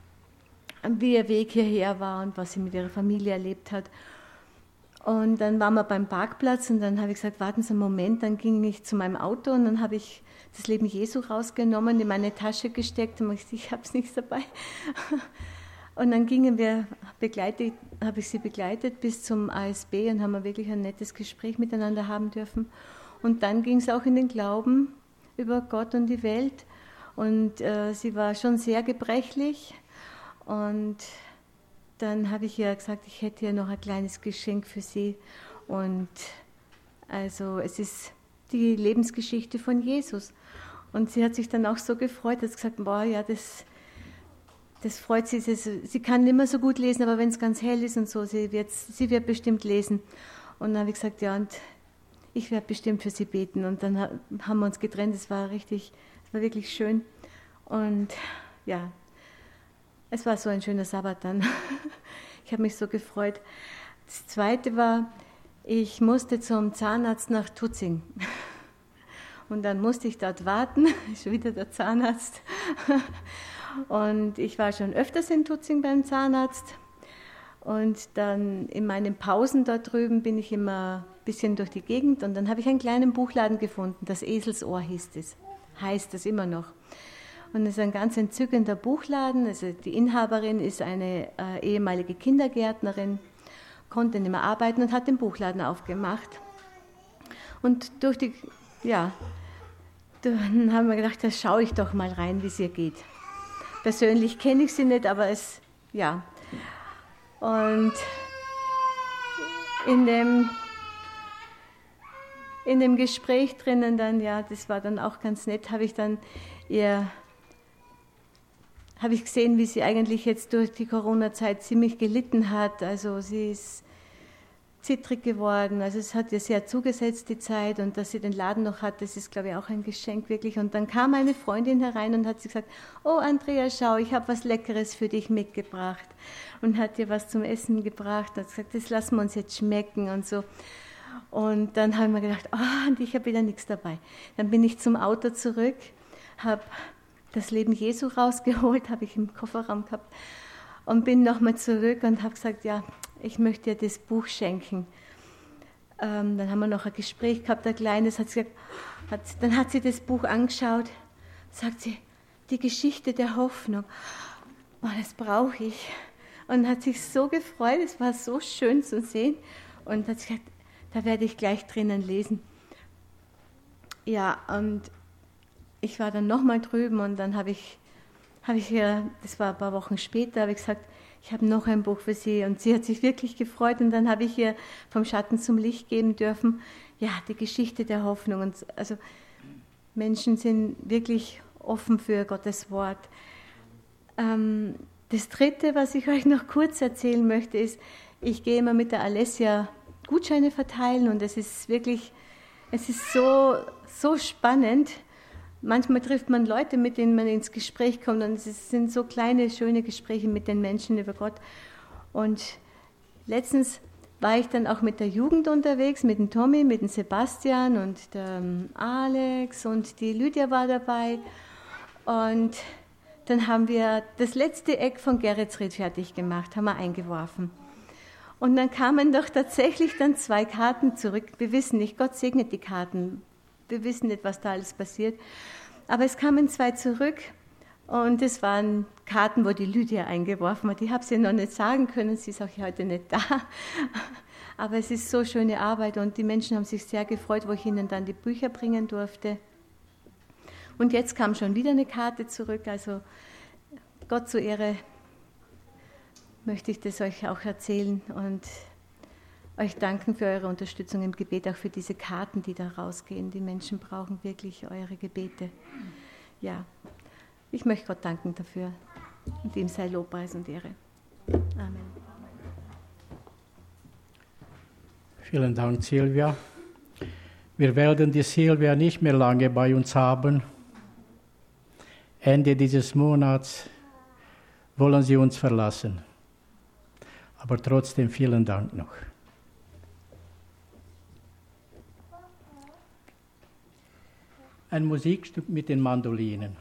wie ihr Weg hierher war und was sie mit ihrer Familie erlebt hat. Und dann waren wir beim Parkplatz und dann habe ich gesagt, warten Sie einen Moment, dann ging ich zu meinem Auto und dann habe ich das Leben Jesu rausgenommen, in meine Tasche gesteckt und ich, ich habe es nicht dabei. Und dann gingen wir, begleitet, habe ich sie begleitet bis zum A S B und haben wir wirklich ein nettes Gespräch miteinander haben dürfen. Und dann ging es auch in den Glauben über Gott und die Welt. Und äh, sie war schon sehr gebrechlich. Und dann habe ich ihr gesagt, ich hätte hier noch ein kleines Geschenk für sie. Und also es ist die Lebensgeschichte von Jesus. Und sie hat sich dann auch so gefreut, hat gesagt, boah, ja, das... Das freut sie, sie kann nicht mehr so gut lesen, aber wenn es ganz hell ist und so, sie wird, sie wird bestimmt lesen. Und dann habe ich gesagt, ja, und ich werde bestimmt für sie beten. Und dann haben wir uns getrennt, es war richtig, es war wirklich schön. Und ja, es war so ein schöner Sabbat dann. Ich habe mich so gefreut. Das Zweite war, ich musste zum Zahnarzt nach Tutzing. Und dann musste ich dort warten, schon wieder der Zahnarzt. Und ich war schon öfters in Tutzing beim Zahnarzt. Und dann in meinen Pausen dort drüben bin ich immer ein bisschen durch die Gegend. Und dann habe ich einen kleinen Buchladen gefunden, das Eselsohr hieß es, heißt es immer noch. Und es ist ein ganz entzückender Buchladen. Also die Inhaberin ist eine äh, ehemalige Kindergärtnerin, konnte nicht mehr arbeiten und hat den Buchladen aufgemacht. Und durch die, ja, dann haben wir gedacht, da schaue ich doch mal rein, wie es ihr geht. Persönlich kenne ich sie nicht, aber es, ja. Und in dem, in dem Gespräch drinnen dann, ja, das war dann auch ganz nett, habe ich dann ihr, habe ich gesehen, wie sie eigentlich jetzt durch die Corona-Zeit ziemlich gelitten hat. Also sie ist zittrig geworden, also es hat ihr sehr zugesetzt, die Zeit, und dass sie den Laden noch hat, das ist, glaube ich, auch ein Geschenk, wirklich. Und dann kam eine Freundin herein und hat sie gesagt, oh Andrea, schau, ich habe was Leckeres für dich mitgebracht, und hat ihr was zum Essen gebracht und hat gesagt, das lassen wir uns jetzt schmecken und so. Und dann haben wir gedacht, oh, und ich habe wieder nichts dabei. Dann bin ich zum Auto zurück, habe das Leben Jesu rausgeholt, habe ich im Kofferraum gehabt, und bin nochmal zurück und habe gesagt, ja, ich möchte dir das Buch schenken. Ähm, dann haben wir noch ein Gespräch gehabt, ein kleines, hat sie gesagt, hat, dann hat sie das Buch angeschaut, sagt sie, die Geschichte der Hoffnung, oh, das brauche ich. Und hat sich so gefreut, es war so schön zu sehen, und hat gesagt, da werde ich gleich drinnen lesen. Ja, und ich war dann nochmal drüben, und dann habe ich, habe ich ihr, das war ein paar Wochen später, habe ich gesagt, ich habe noch ein Buch für Sie, und sie hat sich wirklich gefreut, und dann habe ich ihr vom Schatten zum Licht geben dürfen, ja, die Geschichte der Hoffnung. Und also Menschen sind wirklich offen für Gottes Wort. Ähm, das Dritte, was ich euch noch kurz erzählen möchte, ist, ich gehe immer mit der Alessia Gutscheine verteilen und es ist wirklich, es ist so, so spannend. Manchmal trifft man Leute, mit denen man ins Gespräch kommt und es sind so kleine, schöne Gespräche mit den Menschen über Gott. Und letztens war ich dann auch mit der Jugend unterwegs, mit dem Tommy, mit dem Sebastian und dem Alex und die Lydia war dabei. Und dann haben wir das letzte Eck von Geretsried fertig gemacht, haben wir eingeworfen. Und dann kamen doch tatsächlich dann zwei Karten zurück. Wir wissen nicht, Gott segnet die Karten. Wir wissen nicht, was da alles passiert. Aber es kamen zwei zurück und es waren Karten, wo die Lydia eingeworfen hat. Ich habe sie noch nicht sagen können, sie ist auch heute nicht da. Aber es ist so schöne Arbeit und die Menschen haben sich sehr gefreut, wo ich ihnen dann die Bücher bringen durfte. Und jetzt kam schon wieder eine Karte zurück. Also Gott zur Ehre möchte ich das euch auch erzählen und euch danken für eure Unterstützung im Gebet, auch für diese Karten, die da rausgehen. Die Menschen brauchen wirklich eure Gebete. Ja, ich möchte Gott danken dafür und ihm sei Lobpreis und Ehre. Amen. Vielen Dank, Silvia. Wir werden die Silvia nicht mehr lange bei uns haben. Ende dieses Monats wollen sie uns verlassen. Aber trotzdem vielen Dank noch. Ein Musikstück mit den Mandolinen.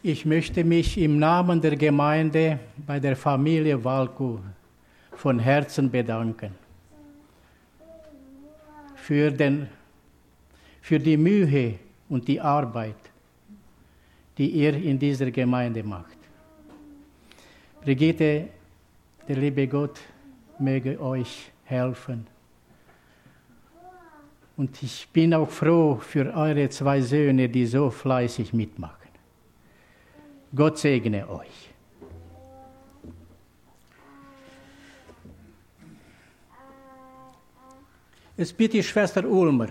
Ich möchte mich im Namen der Gemeinde bei der Familie Walku von Herzen bedanken für, den, für die Mühe und die Arbeit, die ihr in dieser Gemeinde macht. Brigitte, der liebe Gott möge euch helfen. Und ich bin auch froh für eure zwei Söhne, die so fleißig mitmachen. Gott segne euch. Jetzt bitte ich Schwester Ulmer.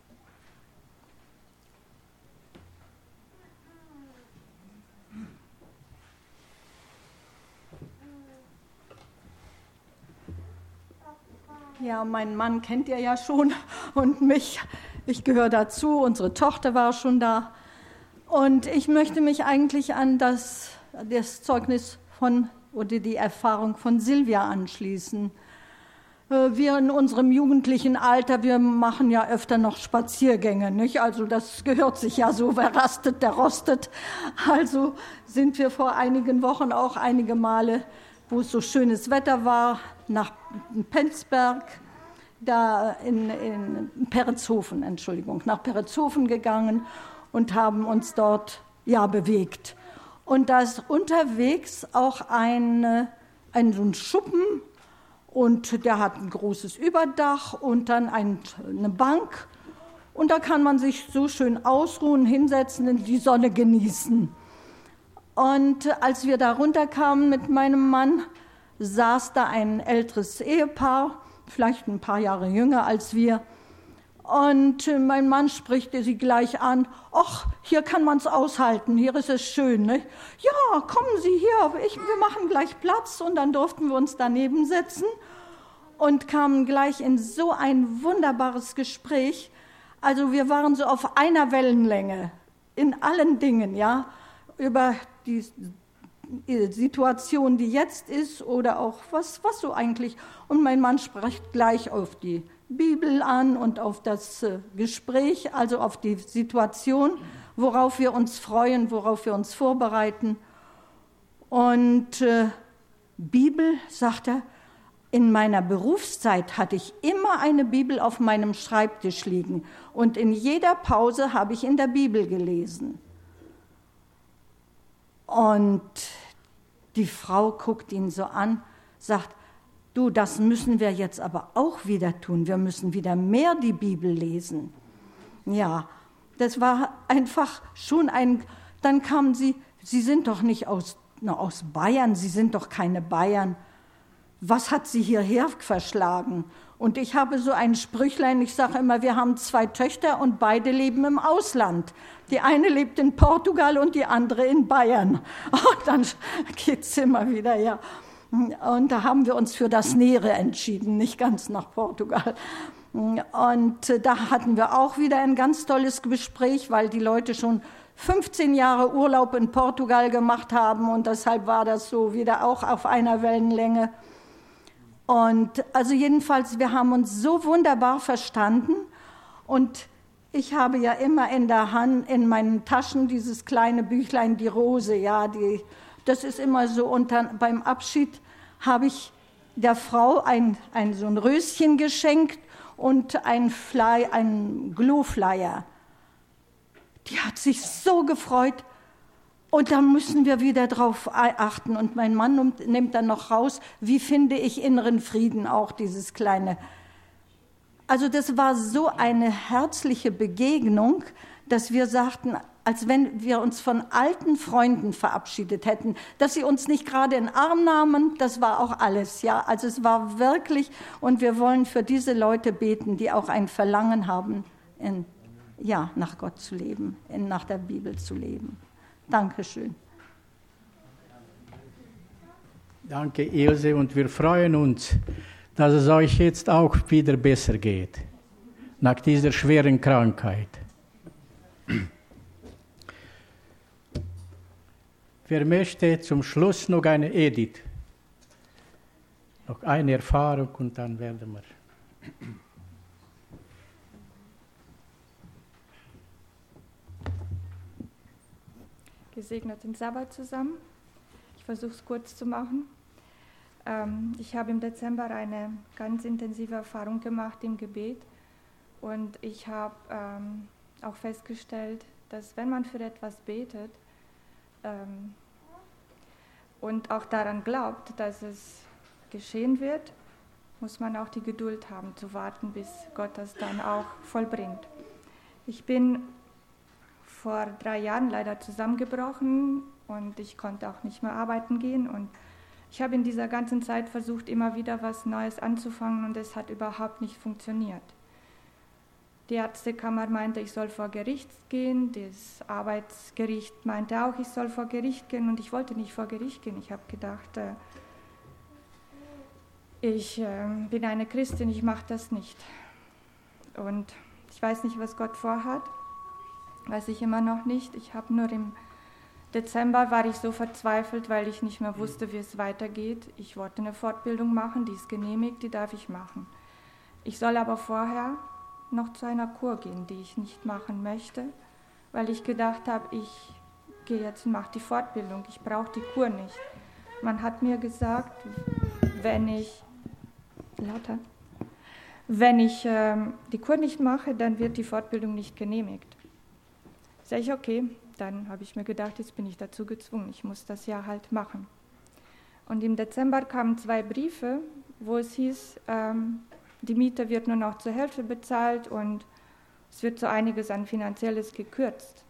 Ja, meinen Mann kennt ihr ja schon und mich. Ich gehöre dazu, unsere Tochter war schon da. Und ich möchte mich eigentlich an das, das Zeugnis von oder die Erfahrung von Silvia anschließen. Wir in unserem jugendlichen Alter, wir machen ja öfter noch Spaziergänge, nicht? Also das gehört sich ja so, wer rastet, der rostet. Also sind wir vor einigen Wochen auch einige Male, wo es so schönes Wetter war, nach Penzberg, da in, in Peretzhofen, Entschuldigung, nach Peretzhofen gegangen und haben uns dort ja bewegt. Und da ist unterwegs auch ein, ein, so ein Schuppen, und der hat ein großes Überdach und dann ein, eine Bank. Und da kann man sich so schön ausruhen, hinsetzen und die Sonne genießen. Und als wir da runterkamen mit meinem Mann, saß da ein älteres Ehepaar, vielleicht ein paar Jahre jünger als wir. Und mein Mann spricht sie gleich an, ach, hier kann man es aushalten, hier ist es schön. Ne? Ja, kommen Sie hier, ich, wir machen gleich Platz. Und dann durften wir uns daneben setzen und kamen gleich in so ein wunderbares Gespräch. Also wir waren so auf einer Wellenlänge, in allen Dingen, ja, über die Situation, die jetzt ist oder auch was, was so eigentlich. Und mein Mann spricht gleich auf die Bibel an und auf das äh, Gespräch, also auf die Situation, worauf wir uns freuen, worauf wir uns vorbereiten. Und äh, Bibel, sagt er, in meiner Berufszeit hatte ich immer eine Bibel auf meinem Schreibtisch liegen und in jeder Pause habe ich in der Bibel gelesen. Und die Frau guckt ihn so an, sagt, du, das müssen wir jetzt aber auch wieder tun. Wir müssen wieder mehr die Bibel lesen. Ja, das war einfach schon ein... Dann kamen sie, Sie sind doch nicht aus, na, aus Bayern, Sie sind doch keine Bayern. Was hat Sie hierher verschlagen? Und ich habe so ein Sprüchlein, ich sage immer, wir haben zwei Töchter und beide leben im Ausland. Die eine lebt in Portugal und die andere in Bayern. Und dann geht's immer wieder, ja. Und da haben wir uns für das Nähere entschieden, nicht ganz nach Portugal. Und da hatten wir auch wieder ein ganz tolles Gespräch, weil die Leute schon fünfzehn Jahre Urlaub in Portugal gemacht haben und deshalb war das so wieder auch auf einer Wellenlänge. Und also jedenfalls, wir haben uns so wunderbar verstanden und ich habe ja immer in der Hand, in meinen Taschen dieses kleine Büchlein, die Rose, ja, die... Das ist immer so, und dann beim Abschied habe ich der Frau ein, ein, so ein Röschen geschenkt und ein, Fly, ein Glowflyer. Die hat sich so gefreut und da müssen wir wieder drauf achten. Und mein Mann nimmt, nimmt dann noch raus, wie finde ich inneren Frieden, auch dieses kleine. Also das war so eine herzliche Begegnung, dass wir sagten, als wenn wir uns von alten Freunden verabschiedet hätten, dass sie uns nicht gerade in den Arm nahmen, das war auch alles, ja. Also es war wirklich, und wir wollen für diese Leute beten, die auch ein Verlangen haben, in, ja, nach Gott zu leben, in, nach der Bibel zu leben. Dankeschön. Danke, Ilse, und wir freuen uns, dass es euch jetzt auch wieder besser geht, nach dieser schweren Krankheit. Wer möchte zum Schluss noch eine Edith? Noch eine Erfahrung und dann werden wir. gesegneten Sabbat zusammen. Ich versuche es kurz zu machen. Ähm, ich habe im Dezember eine ganz intensive Erfahrung gemacht im Gebet und ich habe ähm, auch festgestellt, dass wenn man für etwas betet ähm, und auch daran glaubt, dass es geschehen wird, muss man auch die Geduld haben, zu warten, bis Gott das dann auch vollbringt. Ich bin vor drei Jahren leider zusammengebrochen und ich konnte auch nicht mehr arbeiten gehen. Und ich habe in dieser ganzen Zeit versucht, immer wieder was Neues anzufangen und es hat überhaupt nicht funktioniert. Die Ärztekammer meinte, ich soll vor Gericht gehen, das Arbeitsgericht meinte auch, ich soll vor Gericht gehen und ich wollte nicht vor Gericht gehen. Ich habe gedacht, äh, ich äh, bin eine Christin, ich mache das nicht. Und ich weiß nicht, was Gott vorhat, weiß ich immer noch nicht. Ich habe nur im Dezember war ich so verzweifelt, weil ich nicht mehr wusste, wie es weitergeht. Ich wollte eine Fortbildung machen, die ist genehmigt, die darf ich machen. Ich soll aber vorher noch zu einer Kur gehen, die ich nicht machen möchte, weil ich gedacht habe, ich gehe jetzt und mache die Fortbildung, ich brauche die Kur nicht. Man hat mir gesagt, wenn ich, lauter, wenn ich ähm, die Kur nicht mache, dann wird die Fortbildung nicht genehmigt. Sag ich, okay, dann habe ich mir gedacht, jetzt bin ich dazu gezwungen, ich muss das ja halt machen. Und im Dezember kamen zwei Briefe, wo es hieß, ähm, die Miete wird nur noch zur Hälfte bezahlt und es wird so einiges an Finanzielles gekürzt.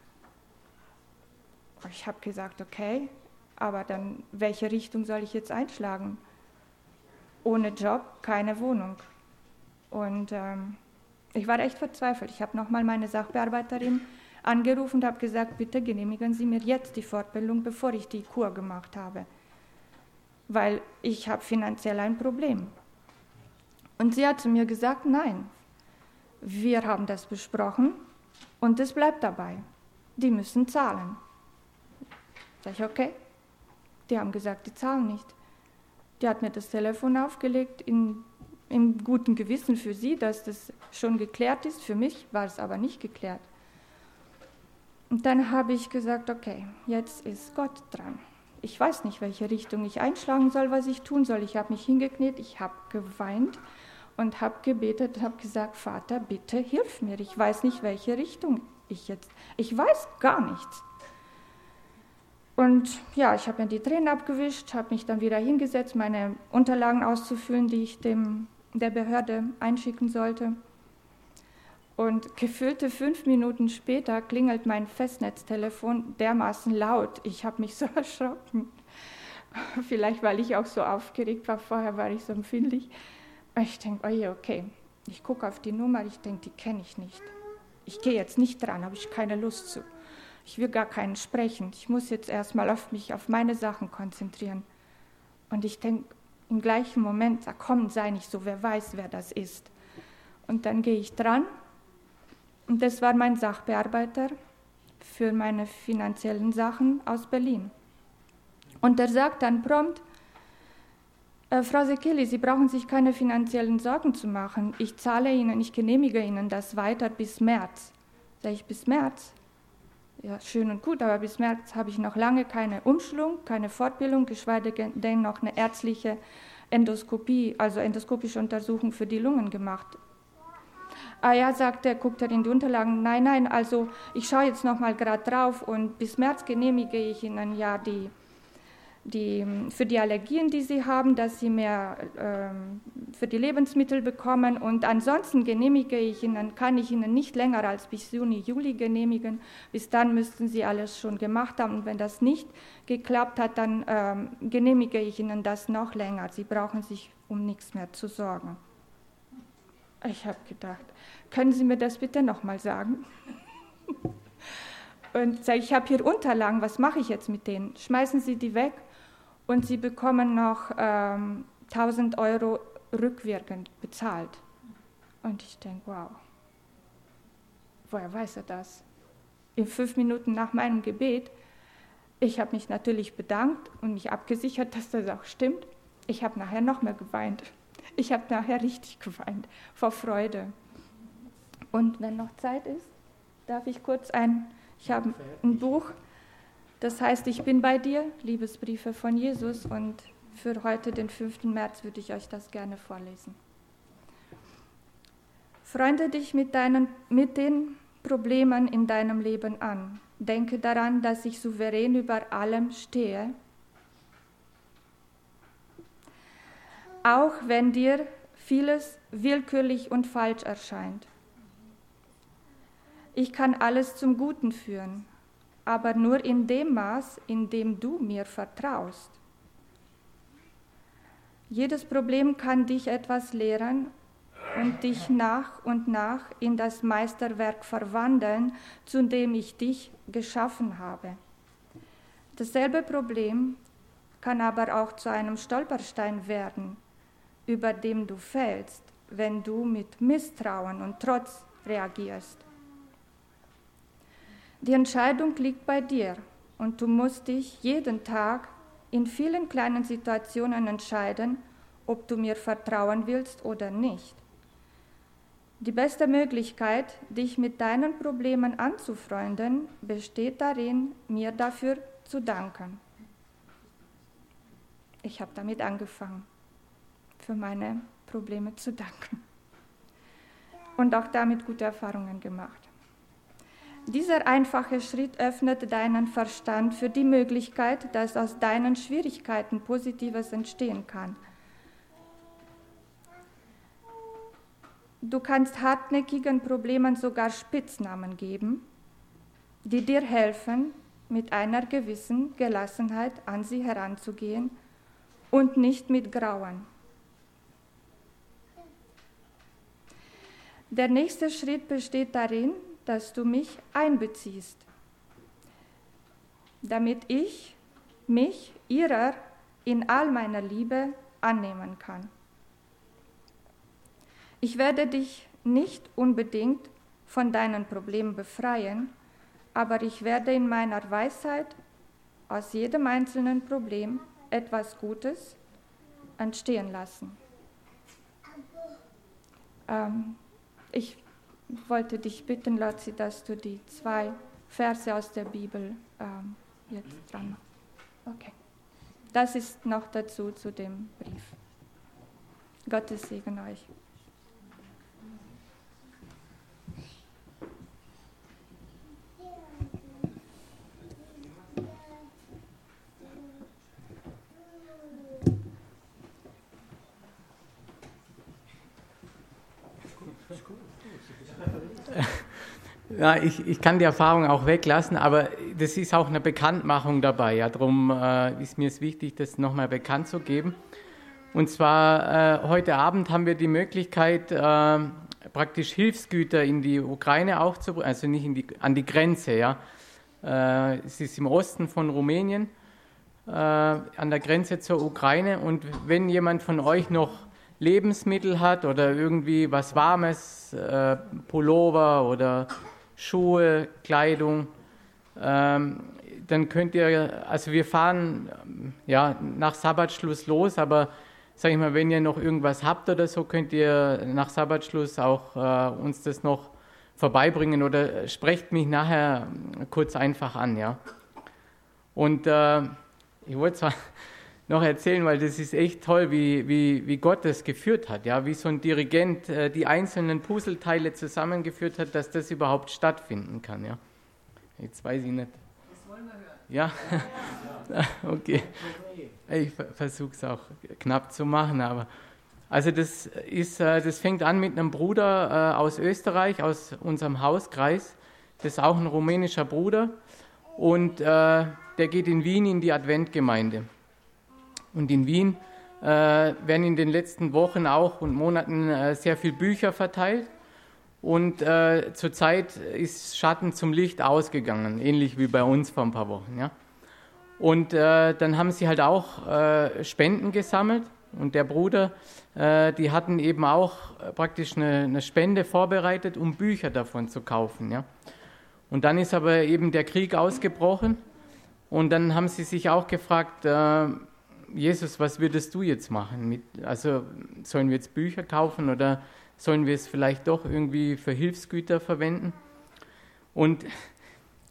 Ich habe gesagt, okay, aber dann welche Richtung soll ich jetzt einschlagen? Ohne Job, keine Wohnung. Und ähm, ich war echt verzweifelt. Ich habe nochmal meine Sachbearbeiterin angerufen und habe gesagt, bitte genehmigen Sie mir jetzt die Fortbildung, bevor ich die Kur gemacht habe. Weil ich habe finanziell ein Problem. Und sie hat zu mir gesagt, nein, wir haben das besprochen und es bleibt dabei. Die müssen zahlen. Sag ich, okay. Die haben gesagt, die zahlen nicht. Die hat mir das Telefon aufgelegt, in, im guten Gewissen für sie, dass das schon geklärt ist. Für mich war es aber nicht geklärt. Und dann habe ich gesagt, okay, jetzt ist Gott dran. Ich weiß nicht, welche Richtung ich einschlagen soll, was ich tun soll. Ich habe mich hingekniet, ich habe geweint und habe gebetet und habe gesagt, Vater, bitte hilf mir. Ich weiß nicht, welche Richtung ich jetzt, ich weiß gar nichts. Und ja, ich habe mir die Tränen abgewischt, habe mich dann wieder hingesetzt, meine Unterlagen auszufüllen, die ich dem, der Behörde einschicken sollte. Und gefühlte fünf Minuten später klingelt mein Festnetztelefon dermaßen laut. Ich habe mich so erschrocken. Vielleicht, weil ich auch so aufgeregt war. Vorher war ich so empfindlich. Ich denke, oh ja, okay. Ich gucke auf die Nummer, ich denke, die kenne ich nicht. Ich gehe jetzt nicht dran, habe ich keine Lust zu. Ich will gar keinen sprechen. Ich muss jetzt erstmal auf mich, auf meine Sachen konzentrieren. Und ich denke im gleichen Moment, da komm, sei nicht so, wer weiß, wer das ist. Und dann gehe ich dran. Und das war mein Sachbearbeiter für meine finanziellen Sachen aus Berlin. Und er sagt dann prompt, äh, Frau Sekeli, Sie brauchen sich keine finanziellen Sorgen zu machen. Ich zahle Ihnen, ich genehmige Ihnen das weiter bis März. Sag ich, bis März? Ja, schön und gut, aber bis März habe ich noch lange keine Umschulung, keine Fortbildung, geschweige denn noch eine ärztliche Endoskopie, also endoskopische Untersuchung für die Lungen gemacht. Ah ja, sagt er, guckt er in die Unterlagen, nein, nein, also ich schaue jetzt noch mal gerade drauf und bis März genehmige ich Ihnen ja die, die, für die Allergien, die Sie haben, dass Sie mehr ähm, für die Lebensmittel bekommen und ansonsten genehmige ich Ihnen, kann ich Ihnen nicht länger als bis Juni, Juli genehmigen, bis dann müssten Sie alles schon gemacht haben und wenn das nicht geklappt hat, dann ähm, genehmige ich Ihnen das noch länger, Sie brauchen sich um nichts mehr zu sorgen. Ich habe gedacht, können Sie mir das bitte nochmal sagen? Und sage, ich habe hier Unterlagen, was mache ich jetzt mit denen? Schmeißen Sie die weg und Sie bekommen noch ähm, tausend Euro rückwirkend bezahlt. Und ich denke, wow, woher weiß er das? In fünf Minuten nach meinem Gebet, ich habe mich natürlich bedankt und mich abgesichert, dass das auch stimmt. Ich habe nachher noch mehr geweint. Ich habe nachher richtig geweint, vor Freude. Und wenn noch Zeit ist, darf ich kurz ein, ich habe ein Buch Das heißt, ich bin bei dir, Liebesbriefe von Jesus, und für heute, den fünften März, würde ich euch das gerne vorlesen. Freunde dich mit, deinen, mit den Problemen in deinem Leben an. Denke daran, dass ich souverän über allem stehe, auch wenn dir vieles willkürlich und falsch erscheint. Ich kann alles zum Guten führen, aber nur in dem Maß, in dem du mir vertraust. Jedes Problem kann dich etwas lehren und dich nach und nach in das Meisterwerk verwandeln, zu dem ich dich geschaffen habe. Dasselbe Problem kann aber auch zu einem Stolperstein werden, über dem du fällst, wenn du mit Misstrauen und Trotz reagierst. Die Entscheidung liegt bei dir und du musst dich jeden Tag in vielen kleinen Situationen entscheiden, ob du mir vertrauen willst oder nicht. Die beste Möglichkeit, dich mit deinen Problemen anzufreunden, besteht darin, mir dafür zu danken. Ich habe damit angefangen, für meine Probleme zu danken und auch damit gute Erfahrungen gemacht. Dieser einfache Schritt öffnet deinen Verstand für die Möglichkeit, dass aus deinen Schwierigkeiten Positives entstehen kann. Du kannst hartnäckigen Problemen sogar Spitznamen geben, die dir helfen, mit einer gewissen Gelassenheit an sie heranzugehen und nicht mit Grauen. Der nächste Schritt besteht darin, dass du mich einbeziehst, damit ich mich ihrer in all meiner Liebe annehmen kann. Ich werde dich nicht unbedingt von deinen Problemen befreien, aber ich werde in meiner Weisheit aus jedem einzelnen Problem etwas Gutes entstehen lassen. Ähm, ich wollte dich bitten, Lotzi, dass du die zwei Verse aus der Bibel ähm, jetzt dran machst. Okay. Das ist noch dazu zu dem Brief. Gottes Segen euch. Ja, ich, ich kann die Erfahrung auch weglassen, aber das ist auch eine Bekanntmachung dabei. Ja, darum äh, ist mir es wichtig, das nochmal bekannt zu geben. Und zwar äh, heute Abend haben wir die Möglichkeit, äh, praktisch Hilfsgüter in die Ukraine auch zu, also nicht in die, an die Grenze. Ja, äh, es ist im Osten von Rumänien, äh, an der Grenze zur Ukraine. Und wenn jemand von euch noch Lebensmittel hat oder irgendwie was Warmes, äh, Pullover oder Schuhe, Kleidung, ähm, dann könnt ihr, also wir fahren ja nach Sabbatschluss los, aber sag ich mal, wenn ihr noch irgendwas habt oder so, könnt ihr nach Sabbatschluss auch äh, uns das noch vorbeibringen oder sprecht mich nachher kurz einfach an, ja. Und äh, ich wollte zwar noch erzählen, weil das ist echt toll, wie, wie, wie Gott das geführt hat, ja, wie so ein Dirigent äh, die einzelnen Puzzleteile zusammengeführt hat, dass das überhaupt stattfinden kann, ja. Jetzt weiß ich nicht. Das wollen wir hören. Ja? Okay. Ich versuche es auch knapp zu machen, aber also das ist, äh, das fängt an mit einem Bruder äh, aus Österreich, aus unserem Hauskreis. Das ist auch ein rumänischer Bruder und äh, der geht in Wien in die Adventgemeinde. Und in Wien äh, werden in den letzten Wochen auch und Monaten äh, sehr viele Bücher verteilt. Und äh, zurzeit ist Schatten zum Licht ausgegangen, ähnlich wie bei uns vor ein paar Wochen. Ja? Und äh, dann haben sie halt auch äh, Spenden gesammelt. Und der Bruder, äh, die hatten eben auch äh, praktisch eine, eine Spende vorbereitet, um Bücher davon zu kaufen. Ja? Und dann ist aber eben der Krieg ausgebrochen. Und dann haben sie sich auch gefragt, äh, Jesus, was würdest du jetzt machen? Mit, also sollen wir jetzt Bücher kaufen oder sollen wir es vielleicht doch irgendwie für Hilfsgüter verwenden? Und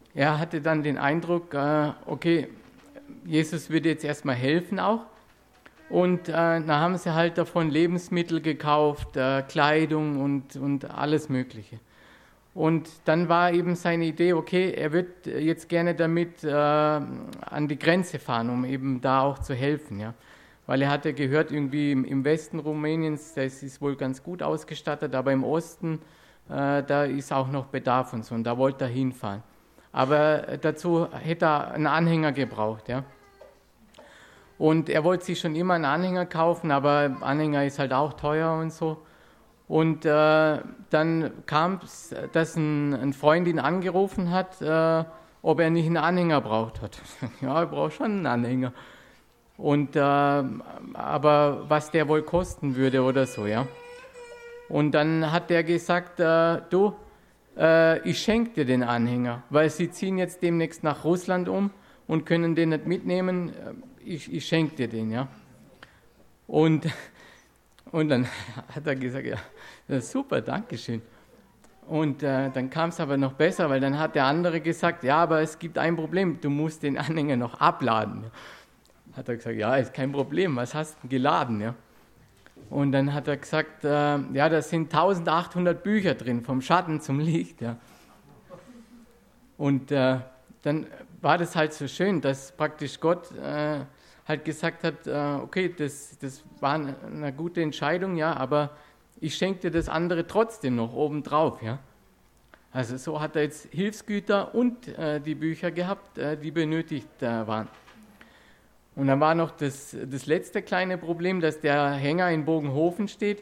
er hatte dann den Eindruck, äh, okay, Jesus würde jetzt erstmal helfen auch. Und äh, dann haben sie halt davon Lebensmittel gekauft, äh, Kleidung und, und alles Mögliche. Und dann war eben seine Idee, okay, er wird jetzt gerne damit äh, an die Grenze fahren, um eben da auch zu helfen. Ja. Weil er hatte gehört, irgendwie im, im Westen Rumäniens, das ist wohl ganz gut ausgestattet, aber im Osten, äh, da ist auch noch Bedarf und so. Und da wollte er hinfahren. Aber dazu hätte er einen Anhänger gebraucht, ja. Und er wollte sich schon immer einen Anhänger kaufen, aber Anhänger ist halt auch teuer und so. Und äh, dann kam es, dass ein, ein Freund ihn angerufen hat, äh, ob er nicht einen Anhänger braucht hat. Ja, er braucht schon einen Anhänger. Und äh, aber was der wohl kosten würde oder so, ja. Und dann hat der gesagt, äh, du, äh, ich schenke dir den Anhänger, weil sie ziehen jetzt demnächst nach Russland um und können den nicht mitnehmen. Ich, ich schenke dir den, ja. Und, und dann hat er gesagt, ja, das ist super, Dankeschön. Und äh, dann kam es aber noch besser, weil dann hat der andere gesagt, ja, aber es gibt ein Problem, du musst den Anhänger noch abladen. Hat er gesagt, ja, ist kein Problem, was hast du geladen, ja? Und dann hat er gesagt, äh, ja, da sind eintausendachthundert Bücher drin, vom Schatten zum Licht, ja. Und äh, dann war das halt so schön, dass praktisch Gott äh, halt gesagt hat, äh, okay, das, das war eine, eine gute Entscheidung, ja, aber ich schenke dir das andere trotzdem noch obendrauf, ja. Also so hat er jetzt Hilfsgüter und äh, die Bücher gehabt, äh, die benötigt äh, waren. Und dann war noch das, das letzte kleine Problem, dass der Hänger in Bogenhofen steht.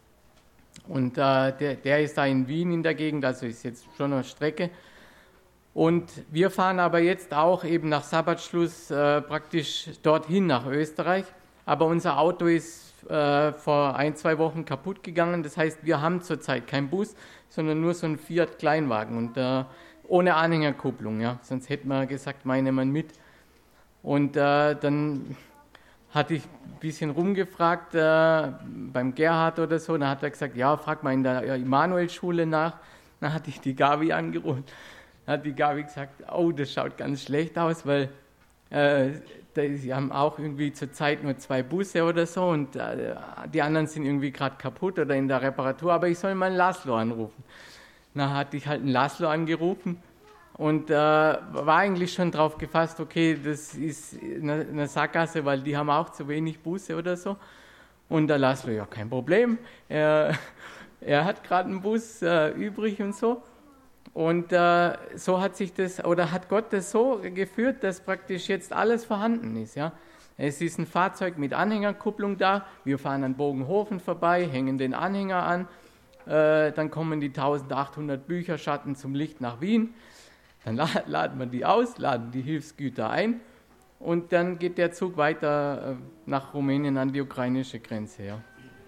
Und äh, der, der ist da in Wien in der Gegend, also ist jetzt schon eine Strecke. Und wir fahren aber jetzt auch eben nach Sabbatschluss äh, praktisch dorthin nach Österreich. Aber unser Auto ist äh, vor ein, zwei Wochen kaputt gegangen. Das heißt, wir haben zurzeit keinen Bus, sondern nur so einen Fiat Kleinwagen und äh, ohne Anhängerkupplung. Ja? Sonst hätten wir gesagt, meine man mit. Und äh, dann hatte ich ein bisschen rumgefragt äh, beim Gerhard oder so. Dann hat er gesagt, ja, frag mal in der Immanuelschule nach. Dann hatte ich die Gabi angerufen. Dann hat die Gabi gesagt, oh, das schaut ganz schlecht aus, weil äh, sie haben auch irgendwie zurzeit nur zwei Busse oder so und äh, die anderen sind irgendwie gerade kaputt oder in der Reparatur, aber ich soll mal einen Laszlo anrufen. Dann hatte ich halt einen Laszlo angerufen. Und äh, war eigentlich schon drauf gefasst, okay, das ist eine, eine Sackgasse, weil die haben auch zu wenig Busse oder so. Und da Laszlo, ja, kein Problem. Er, er hat gerade einen Bus äh, übrig und so. Und äh, so hat sich das, oder hat Gott das so geführt, dass praktisch jetzt alles vorhanden ist. Ja? Es ist ein Fahrzeug mit Anhängerkupplung da. Wir fahren an Bogenhofen vorbei, hängen den Anhänger an. Äh, dann kommen die eintausendachthundert Bücherschatten zum Licht nach Wien. Dann laden wir die aus, laden die Hilfsgüter ein und dann geht der Zug weiter nach Rumänien an die ukrainische Grenze. Ja.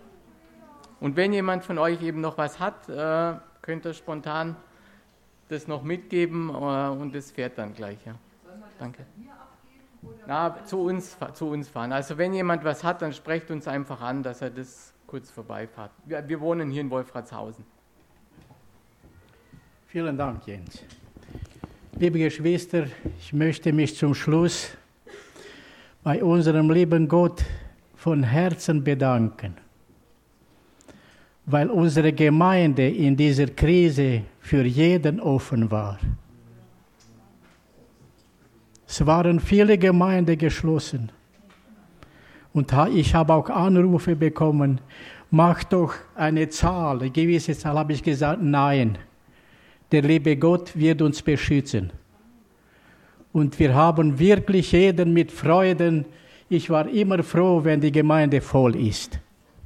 Und wenn jemand von euch eben noch was hat, äh, könnt ihr spontan das noch mitgeben äh, und das fährt dann gleich. Ja. Danke. Na, zu uns, zu uns fahren. Also wenn jemand was hat, dann sprecht uns einfach an, dass er das kurz vorbeifahrt. Wir, wir wohnen hier in Wolfratshausen. Vielen Dank, Jens. Liebe Geschwister, ich möchte mich zum Schluss bei unserem lieben Gott von Herzen bedanken, weil unsere Gemeinde in dieser Krise für jeden offen war. Es waren viele Gemeinden geschlossen und ich habe auch Anrufe bekommen, mach doch eine Zahl, eine gewisse Zahl, habe ich gesagt, nein. Der liebe Gott wird uns beschützen. Und wir haben wirklich jeden mit Freuden. Ich war immer froh, wenn die Gemeinde voll ist.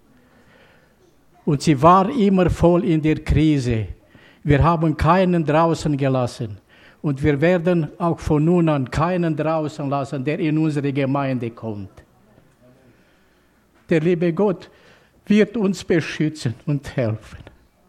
Und sie war immer voll in der Krise. Wir haben keinen draußen gelassen. Und wir werden auch von nun an keinen draußen lassen, der in unsere Gemeinde kommt. Der liebe Gott wird uns beschützen und helfen.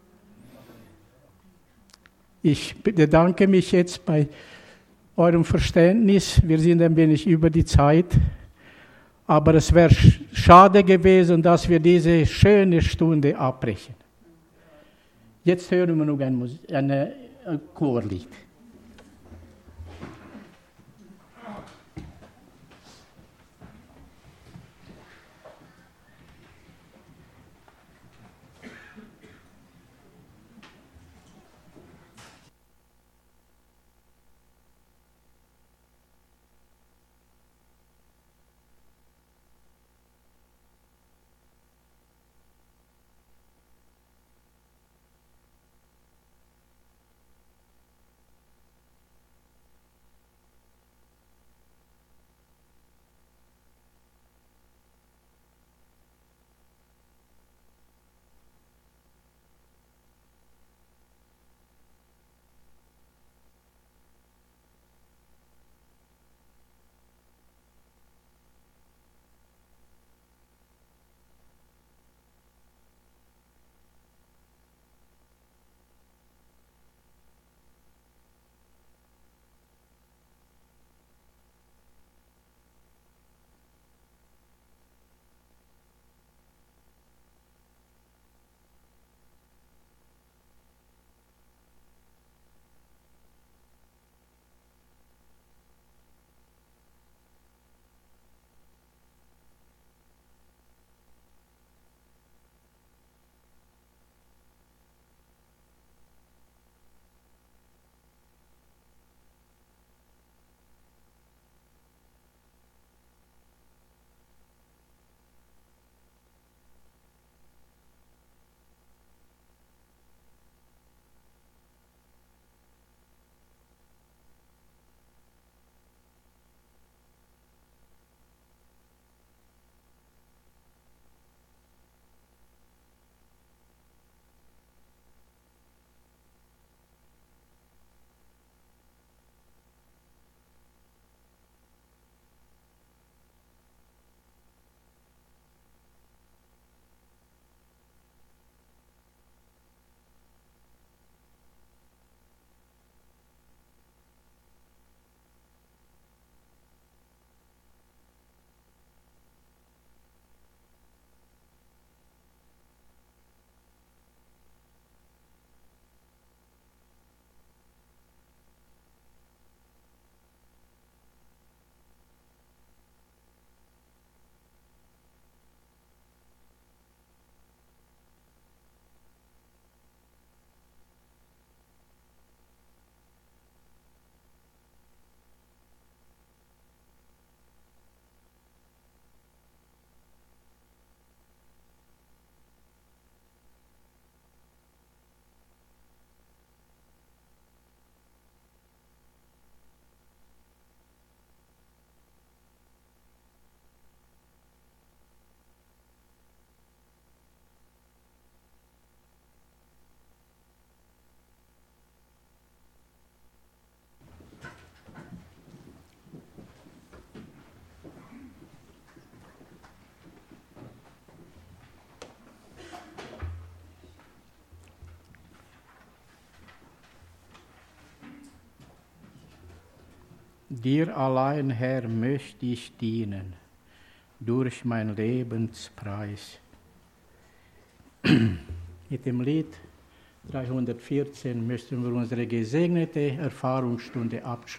Ich bedanke mich jetzt bei eurem Verständnis. Wir sind ein wenig über die Zeit. Aber es wäre schade gewesen, dass wir diese schöne Stunde abbrechen. Jetzt hören wir noch ein, Musik, ein, ein Chorlied. dir allein, Herr, möchte ich dienen, durch mein Lebenspreis. Mit dem Lied dreihundertvierzehn möchten wir unsere gesegnete Erfahrungsstunde abschließen.